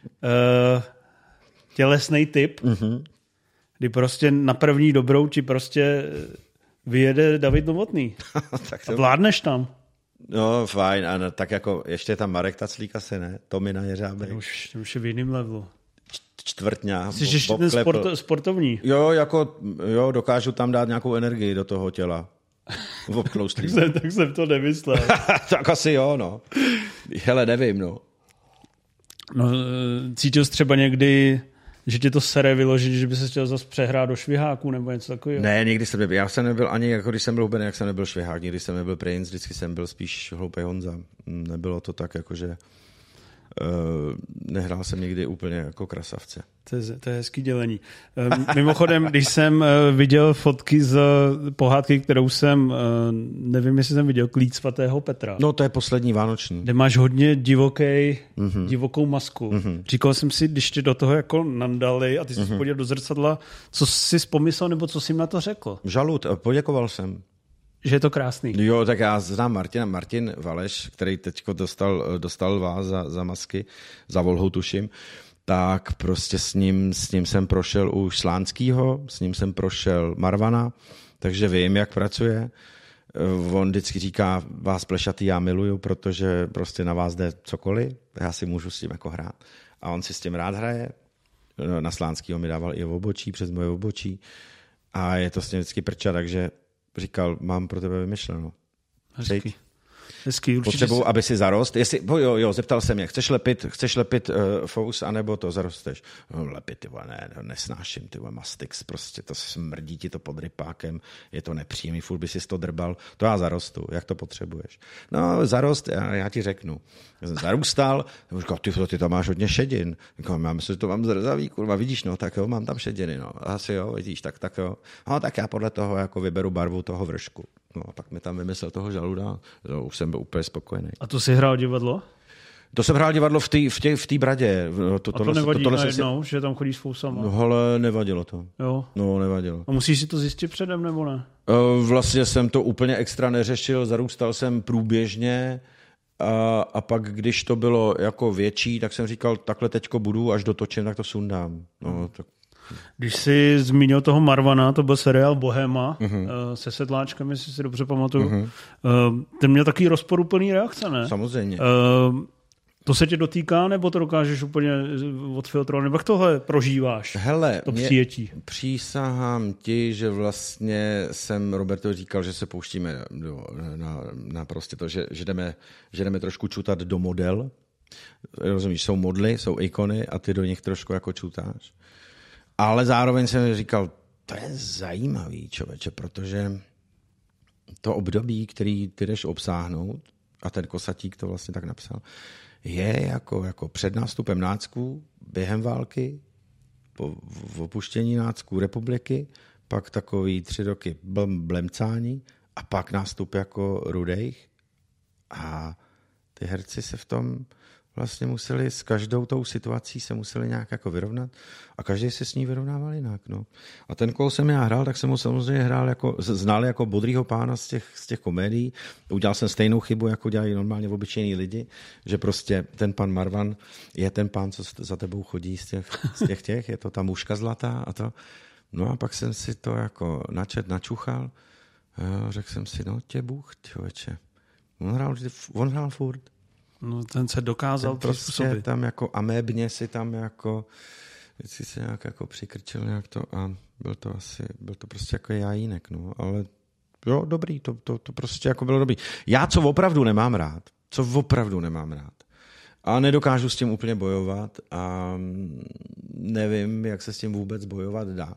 tělesný typ, kdy prostě na první dobrou ti prostě vyjede David Novotný. A vládneš tam. No fajn, ano, tak jako ještě tam Marek Taclík asi ne, Tomina Jeřábek. Ten už je v jiném levelu. Čtvrtňa. Jsi ještě ten sportovní. Jo, dokážu tam dát nějakou energii do toho těla. tak jsem to nemyslel. Tak asi jo, no. Hele, nevím, no. No, cítil jsi třeba někdy, že tě to sere vyložit, že by se chtěl zase přehrát do šviháku nebo něco takového? Ne, nikdy jsem nebyl. Já jsem nebyl ani, jako když jsem byl hubený, jak jsem nebyl švihák, nikdy jsem nebyl princ, vždycky jsem byl spíš hloupý Honza. Nebylo to tak, jakože nehrál jsem nikdy úplně jako krasavce. To je hezký dělení. Mimochodem, když jsem viděl fotky z pohádky, kterou jsem, nevím, jestli jsem viděl, Klíč svatého Petra. No, to je poslední vánoční. Kde máš hodně divokou masku. Říkal jsem si, když tě do toho jako nandali a ty jsi podíval do zrcadla, co jsi pomyslel, nebo co jsi na to řekl? Žalud, poděkoval jsem. Že je to krásný. Jo, tak já znám Martin Valeš, který teďko dostal vás za masky, za Volhou tuším, tak prostě s ním jsem prošel už Slánskýho, s ním jsem prošel Marvana, takže vím, jak pracuje. On vždycky říká, vás plešatý já miluju, protože prostě na vás jde cokoliv, já si můžu s tím jako hrát. A on si s tím rád hraje. Na Slánskýho mi dával i obočí, přes moje obočí. A je to s tím vždycky prča, takže říkal, mám pro tebe vymyšleno. Hezký, potřebuji, aby si zarost. Zeptal jsem mě, chceš lepit fous, anebo to zarosteš? No, lepit, ty vole, nesnáším, ty vole, mastix, prostě to smrdí ti to pod rypákem, je to nepříjemný, furt by si to drbal, to já zarostu, jak to potřebuješ? No, zarost, já ti řeknu. Já jsem zarůstal, říkal, ty tam máš hodně šedin. Říkal, já myslím, že to mám zrzavý, kurva, vidíš, no, tak jo, mám tam šediny, no, asi jo, vidíš, tak jo. No, tak já podle toho jako vyberu barvu toho vršku. No, pak mi tam vymyslel toho žaluda, už jsem byl úplně spokojený. A to jsi hrál divadlo? To jsem hrál divadlo v té Bradě. To nevadí najednou, že tam chodíš s fousama? No, ale nevadilo to. Jo? No, nevadilo. A musíš si to zjistit předem, nebo ne? Vlastně jsem to úplně extra neřešil, zarůstal jsem průběžně a pak, když to bylo jako větší, tak jsem říkal, takhle teďko budu, až dotočím, tak to sundám. No, tak... Když jsi zmínil toho Marvana, to byl seriál Bohema se sedláčkem, jestli si dobře pamatuju. Ten měl takový rozporuplný reakce, ne? Samozřejmě. To se tě dotýká, nebo to dokážeš úplně odfiltrovat? Nebo jak tohle prožíváš? Hele, to přijetí? Přísahám ti, že vlastně jsem Roberto říkal, že se pouštíme na prostě to, že jdeme trošku čutat do model. Rozumíš, jsou modly, jsou ikony a ty do nich trošku jako čutáš. Ale zároveň jsem říkal, to je zajímavý, člověče, protože to období, který ty jdeš obsáhnout, a ten Kosatík to vlastně tak napsal, je jako před nástupem nácků, během války, po opuštění nácků republiky, pak takový 3 roky blemcání a pak nástup jako Rudejch. A ty herci se v tom vlastně museli, s každou tou situací se museli nějak jako vyrovnat a každý se s ní vyrovnával jinak. No. A ten, koho jsem já hrál, tak jsem ho samozřejmě znal jako bodrýho pána z těch komédií. Udělal jsem stejnou chybu, jako dělají normálně obyčejní lidi, že prostě ten pan Marvan je ten pán, co za tebou chodí z těch, je to ta muška zlatá a to. No a pak jsem si to jako načuchal. Řekl jsem si, no tě Bůh, člověče. On hrál furt. No, ten se dokázal prostě tam jako amébně si tam jako věci se nějak jako přikrčil nějak to a byl to prostě jako jajínek, no, ale jo, dobrý, to prostě jako bylo dobrý. Já co opravdu nemám rád a nedokážu s tím úplně bojovat a nevím, jak se s tím vůbec bojovat dá,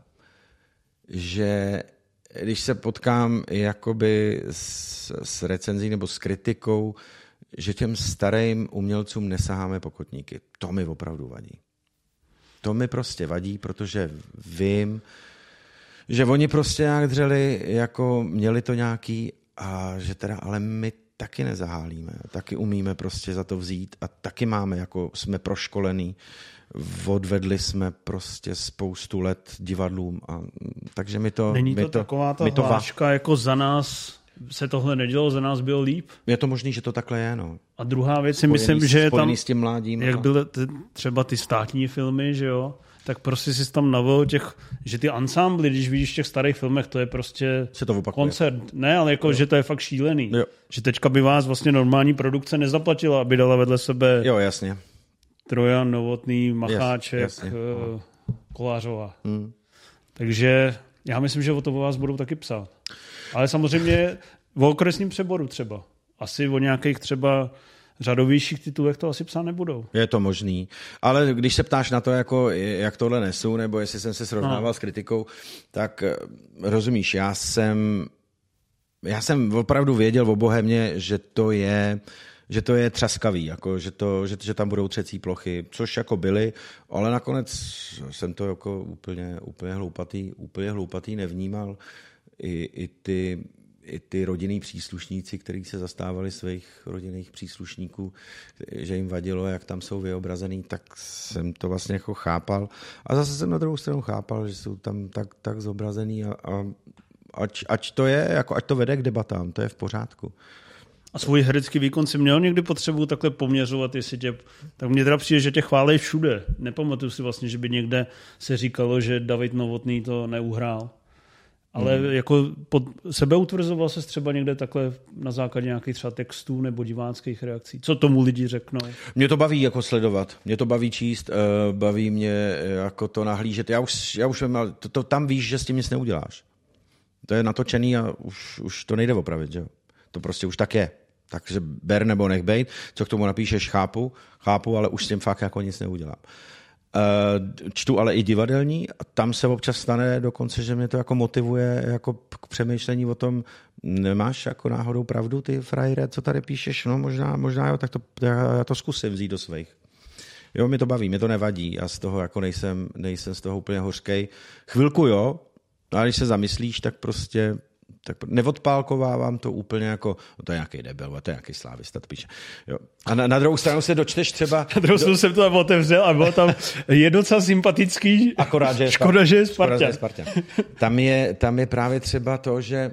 že když se potkám jakoby s recenzí nebo s kritikou, že těm starým umělcům nesaháme po kotníky. To mi opravdu vadí. To mi prostě vadí, protože vím, že oni prostě nějak dřeli, jako měli to nějaký a že teda, ale my taky nezahálíme. Taky umíme prostě za to vzít a taky máme, jako jsme proškolení. Odvedli jsme prostě spoustu let divadlům a takže mi to... Není to taková ta hláška, jako za nás se tohle nedělo, za nás bylo líp? Je to možný, že to takhle je, no. A druhá věc si myslím, že je tam, s tím mládím, jak byly třeba ty státní filmy, že jo, tak prostě si tam navolil že ty ansámbly, když vidíš v těch starých filmech, to je prostě koncert. Ne, ale jako, že to je fakt šílený. Jo. Že teďka by vás vlastně normální produkce nezaplatila, aby dala vedle sebe jasně. Trojan, Novotný, Macháček, jasně. Kolářová. Takže já myslím, že o to vás budou taky psát. Ale samozřejmě o okresním přeboru třeba. Asi o nějakých třeba řadovějších titulech to asi psát nebudou. Je to možný. Ale když se ptáš na to, jako, jak tohle nesu, nebo jestli jsem se srovnával s kritikou, tak rozumíš, já jsem opravdu věděl o Bohemě, že to je třaskavý, jako, že tam budou třecí plochy, což jako byly, ale nakonec jsem to jako úplně hloupatý nevnímal. I ty rodinný příslušníci, kteří se zastávali svých rodinných příslušníků, že jim vadilo, jak tam jsou vyobrazený, tak jsem to vlastně jako chápal. A zase jsem na druhou stranu chápal, že jsou tam tak zobrazený a ať to vede k debatám, to je v pořádku. A svůj herecký výkon si měl někdy potřebu takhle poměřovat, tak mně teda přijde, že tě chválej všude. Nepamatuju si vlastně, že by někde se říkalo, že David Novotný to neuhrál. Ale jako sebeutvrzoval se třeba někde takhle na základě nějakých třeba textů nebo diváckých reakcí? Co tomu lidi řeknou? Mě to baví jako sledovat, mě to baví číst, baví mě jako to nahlížet. Já už tam víš, že s tím nic neuděláš. To je natočený a už to nejde opravit, že? To prostě už tak je. Takže ber nebo nech bejt, co k tomu napíšeš, chápu, ale už s tím fakt jako nic neudělám. Čtu ale i divadelní a tam se občas stane dokonce, že mě to jako motivuje jako k přemýšlení o tom, nemáš jako náhodou pravdu, ty frajere, co tady píšeš, no možná jo, tak já to zkusím vzít do svých. Jo, mě to baví, mě to nevadí, já z toho jako nejsem z toho úplně hořkej. Chvilku jo, ale když se zamyslíš, tak prostě tak neodpálkovávám to úplně jako, no to je nějaký debil, to je nějaký slávista, to píše. Jo. A na druhou stranu se dočteš třeba... Na druhou stranu jsem to tam otevřel a bylo tam docela sympatický. Akorát, že škoda, že je Spartan. Tam je právě třeba to, že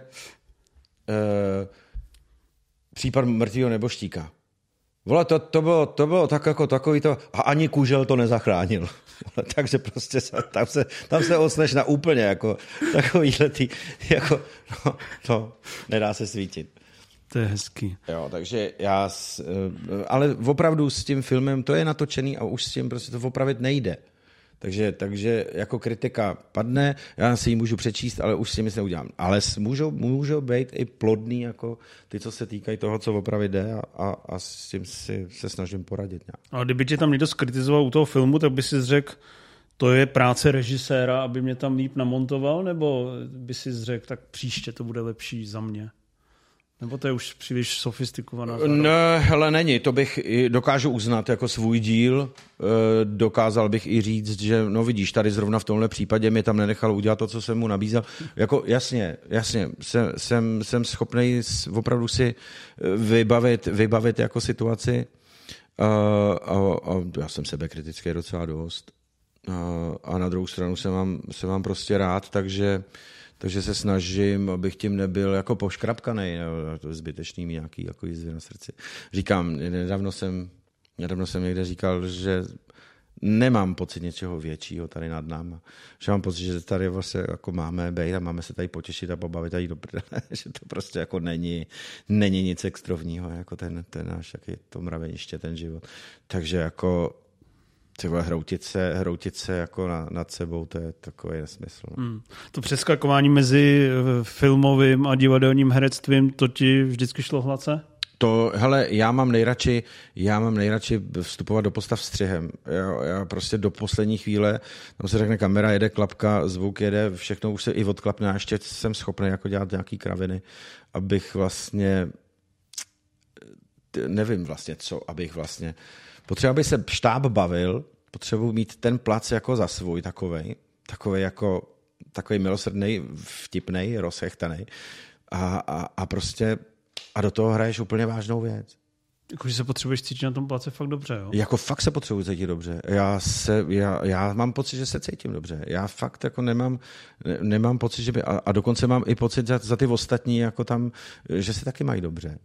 případ mrtvýho neboštíka. Vole, to bylo tak jako takový to, a ani kužel to nezachránil. Takže prostě tam se osneš na úplně jako takovýhle jako, no, nedá se svítit. To je hezký. Jo, takže ale opravdu s tím filmem to je natočený a už s tím prostě to opravit nejde. Takže jako kritika padne, já si ji můžu přečíst, ale už s tím nic neudělám. Ale můžou být i plodný, jako ty, co se týkají toho, co opravit jde a s tím se snažím poradit nějak. A kdyby tě tam někdo skritizoval u toho filmu, tak by si řekl, to je práce režiséra, aby mě tam líp namontoval, nebo by si řekl, tak příště to bude lepší za mě? Nebo to je už příliš sofistikovaná zároveň? Ne, hele, není. To bych dokážu uznat jako svůj díl. Dokázal bych i říct, že no vidíš, tady zrovna v tomhle případě mě tam nenechal udělat to, co jsem mu nabízel. Jako jasně, jsem schopnej opravdu si vybavit jako situaci. A já jsem sebekritický docela dost. A na druhou stranu se mám prostě rád, takže se snažím, abych tím nebyl jako poškrapkanej, to je zbytečný nějaký jako jízvy na srdci. Říkám, nedávno jsem někde říkal, že nemám pocit něčeho většího tady nad náma. Že mám pocit, že tady vlastně jako máme být a máme se tady potěšit a pobavit a jít do prdele. Že to prostě jako není nic extrovního, jako ten náš, jaký to mraveniště, ten život. Takže jako hroutit se jako nad sebou, to je takový nesmysl. To přeskakování mezi filmovým a divadelním herectvím, to ti vždycky šlo hladce? Hele, já mám nejradši vstupovat do postav střihem. Já prostě do poslední chvíle, tam se řekne kamera, jede klapka, zvuk jede, všechno už se i odklapne a ještě jsem schopný jako dělat nějaký kraviny, abych vlastně nevím vlastně co, abych vlastně potřeba, aby se štáb bavil, potřebuji mít ten plac jako za svůj takovej milosrdnej, vtipnej, rozhechtanej a prostě a do toho hraješ úplně vážnou věc. Jakože se potřebuješ cítit na tom place fakt dobře, jo? Jako fakt se potřebuji cítit dobře. Já mám pocit, že se cítím dobře. Já fakt jako nemám pocit, že by... A dokonce mám i pocit za ty ostatní, jako tam, že se taky mají dobře.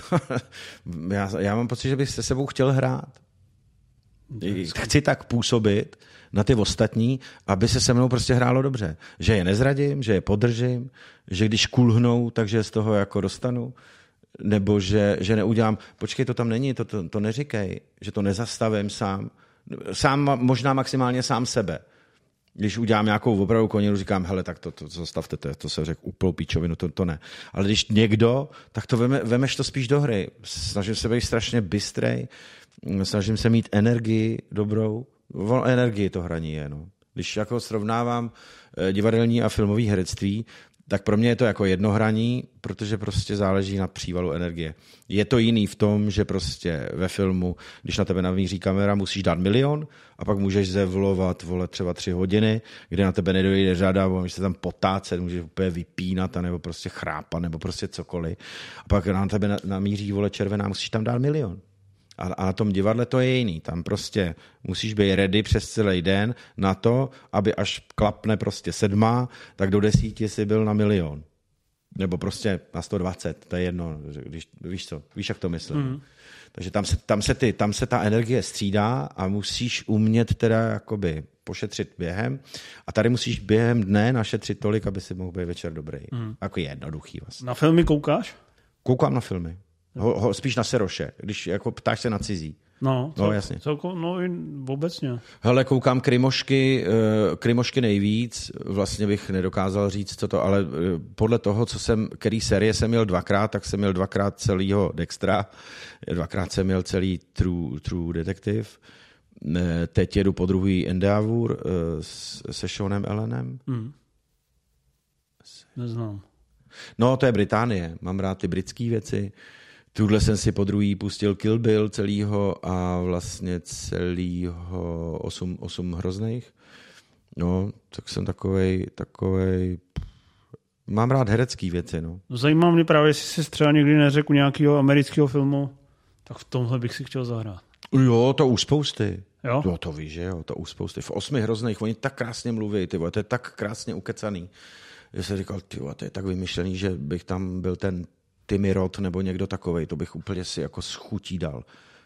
já mám pocit, že bych se sebou chtěl hrát. Chci tak působit na ty ostatní, aby se se mnou prostě hrálo dobře. Že je nezradím, že je podržím, že když kulhnou, takže z toho jako dostanu, nebo že neudělám, počkej, to tam není, to neříkej, že to nezastavím sám, možná maximálně sám sebe. Když udělám nějakou opravdu koninu, říkám, hele, tak to zastavte, to se řekl úplnou píčovinu, to ne. Ale když někdo, tak to vemeš to spíš do hry. Snažím se být strašně bystrej, snažím se mít energii dobrou. Energii to hraní je, no. Když jako srovnávám divadelní a filmový herectví, tak pro mě je to jako jedno hraní, protože prostě záleží na přívalu energie. Je to jiný v tom, že prostě ve filmu, když na tebe namíří kamera, musíš dát 1 000 000 a pak můžeš zevlovat, třeba 3 hodiny, kde na tebe nedojde řada, můžeš se tam potácet, můžeš úplně vypínat, nebo prostě chrápat, nebo prostě cokoliv. A pak na tebe namíří červená, musíš tam dát 1 000 000. A na tom divadle to je jiný. Tam prostě musíš být ready přes celý den na to, aby až klapne prostě 7, tak do 10 jsi byl na 1 000 000. Nebo prostě na 120, to je jedno, víš, jak to myslím. Takže tam se ta energie střídá a musíš umět teda jakoby pošetřit během a tady musíš během dne našetřit tolik, aby si mohl být večer dobrý. Jako jednoduchý vlastně. Na filmy koukáš? Koukám na filmy. Spíš na seroše, když jako ptáš se na cizí. No jasně. No i obecně. Hele, koukám krymošky nejvíc, vlastně bych nedokázal říct, co to, ale podle toho, který série jsem měl 2krát, tak jsem měl 2krát celýho Dextra, 2krát jsem měl celý True Detective, teď jedu po druhý Endeavour se Seanem Allenem. Neznám. No, to je Británie, mám rád ty britské věci. Tuhle jsem si po druhý pustil Kill Bill celýho a vlastně celýho 8 hrozných. No, tak jsem takovej Mám rád herecký věci, no. Zajímá mě právě, jestli jsi třeba někdy neřekl nějakého amerického filmu, tak v tomhle bych si chtěl zahrát. Jo, to už spousty. Jo? Jo, to víš, že jo, to už spousty. V 8 hrozných, oni tak krásně mluví, ty vole, to je tak krásně ukecaný. Že jsem říkal, ty vole, to je tak vymyšlený, že bych tam byl ten Timmy Roth nebo někdo takovej, to bych úplně si jako schutí dal.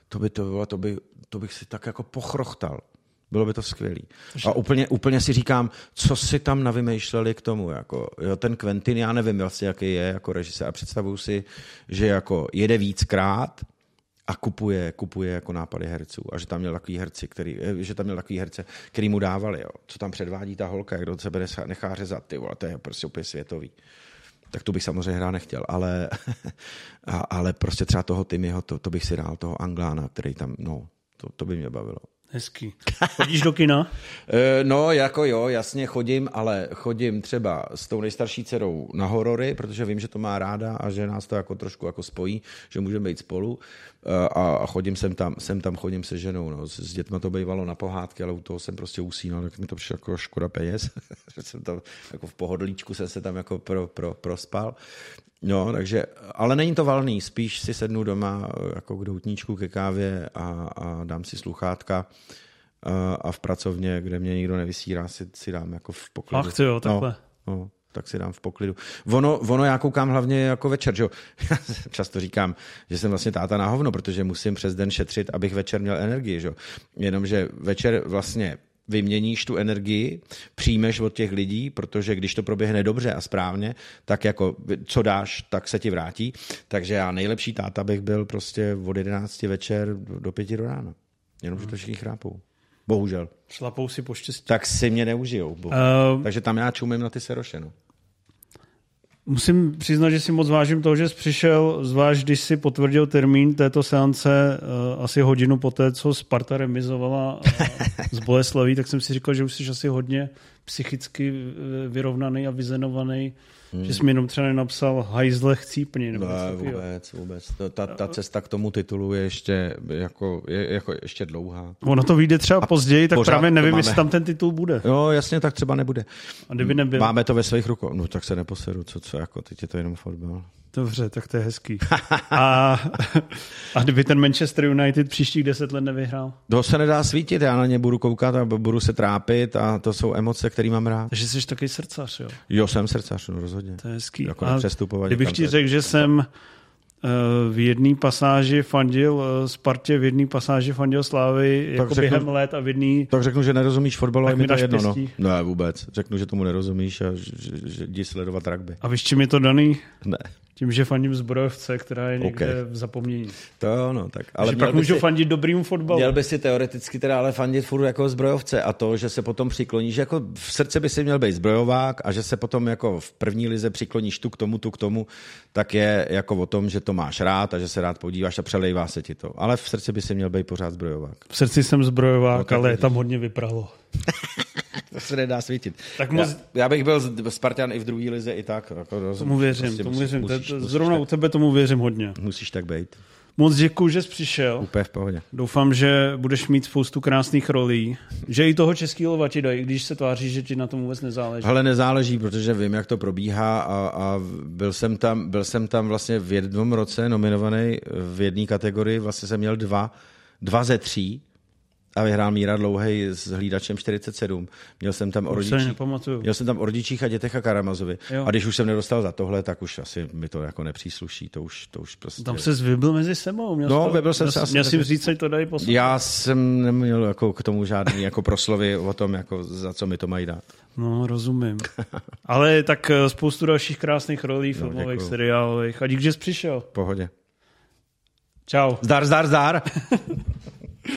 To bych si tak jako pochrochtal. Bylo by to skvělý. A úplně si říkám, co si tam navymýšleli k tomu. Jako, jo, ten Quentin, já nevím vlastně, jaký je jako režisér. A představuju si, že jako jede víckrát a kupuje jako nápady herců. A že tam měl takový herce, který mu dávali. Jo. Co tam předvádí ta holka, jak do sebe nechá řezat. Ty vole, to je prostě úplně světový. Tak to bych samozřejmě hrát nechtěl, ale prostě třeba toho Timmyho, to bych si dal, toho Anglána, který tam, no, to by mě bavilo. Hezký. Chodíš do kina? No, jako jo, jasně chodím, ale chodím třeba s tou nejstarší dcerou na horory, protože vím, že to má ráda a že nás to jako trošku jako spojí, že můžeme být spolu a chodím chodím se ženou. No. S dětma to bývalo na pohádky, ale u toho jsem prostě usínal, tak mi to přišlo jako škoda peněz. Jsem tam jako v pohodlíčku jsem se tam jako prospal. No, takže, ale není to valný, spíš si sednu doma jako k doutníčku ke kávě a dám si sluchátka a v pracovně, kde mě nikdo nevysírá, si dám jako v poklidu. Ach ty jo, takhle. No, tak si dám v poklidu. Ono já koukám hlavně jako večer, že jo. Já často říkám, že jsem vlastně táta na hovno, protože musím přes den šetřit, abych večer měl energii, že jo. Jenomže večer vlastně vyměníš tu energii, přijmeš od těch lidí, protože když to proběhne dobře a správně, tak jako co dáš, tak se ti vrátí. Takže já nejlepší táta bych byl prostě od 11 večer do 5 do rána. Jenomže to všichni chrápou. Bohužel. Šlapou si po štěstí. Tak si mě neužijou. Takže tam já čumím na ty seroše. No. Musím přiznat, že si moc vážím toho, že jsi přišel, zvlášť když si potvrdil termín této seance asi hodinu poté, co Sparta remizovala z Boleslaví, tak jsem si říkal, že už jsi asi hodně psychicky vyrovnaný a vyzenovaný, že jsi mi jenom třeba nenapsal hajzle chcípni. Nebo vůbec. Ta cesta k tomu titulu je ještě, ještě dlouhá. Ono to vyjde třeba později, tak právě nevím, jestli tam ten titul bude. No jasně, tak třeba nebude. A kdyby nebyl? Máme to ve svých rukou. No tak se neposeru, co jako, teď je to jenom fotbal. Dobře, tak to je hezký. A kdyby ten Manchester United příštích 10 let nevyhrál? To se nedá svítit, já na ně budu koukat a budu se trápit a to jsou emoce, které mám rád. Takže jsi takový srdcař, jo? Jo, jsem srdcař, no rozhodně. To je hezký. Jako kdybych ti řekl, že jsem v jedné pasáži fandil Spartě, v jedné pasáži fandil Slávy jako během let a v jedné... Tak řeknu, že nerozumíš fotbalu, a mi to jedno. No. Ne, vůbec. Řeknu, že tomu nerozumíš a že jdi sledovat rugby. A víš, čím je to daný? Ne. Tím, že fandím zbrojovce, která je někde v zapomnění. To jo, no tak. Ale pak můžu fandit dobrýmu fotbalu. Měl by si teoreticky teda ale fandit furt jako zbrojovce a to, že se potom přikloníš, jako v srdci by si měl být zbrojovák a že se potom jako v první lize přikloníš tu k tomu, tak je jako o tom, že to máš rád a že se rád podíváš a přelejvá se ti to. Ale v srdci by si měl být pořád zbrojovák. V srdci jsem zbrojovák, no, ale je tam hodně vypralo. To se nedá svítit. Tak já bych byl Spartan i v druhé lize i tak. Jako tomu věřím. Zrovna u tebe tomu věřím hodně. Musíš tak být. Moc děkuju, že jsi přišel. Úplně v pohodě. Doufám, že budeš mít spoustu krásných rolí. Že i toho českého lva ti dají, když se tváří, že ti na tom vůbec nezáleží. Ale nezáleží, protože vím, jak to probíhá a byl jsem tam vlastně v jednom roce nominovaný v jedné kategorii. Vlastně jsem měl dva ze 3. A vyhrál Míra Dlouhej s Hlídačem 47. Měl jsem tam o rodičích a dětech a Karamazovi. Jo. A když už jsem nedostal za tohle, tak už asi mi to jako nepřísluší. To už prostě... Tam se vybil mezi sebou. Vybil jsem se asi. Měl si říct, co to dají poslat. Já jsem neměl jako k tomu žádný jako proslovy o tom, jako za co mi to mají dát. No, rozumím. Ale tak spoustu dalších krásných rolí, filmových, seriálových. A dík, že jsi přišel. Pohodě. Čau. Zdar.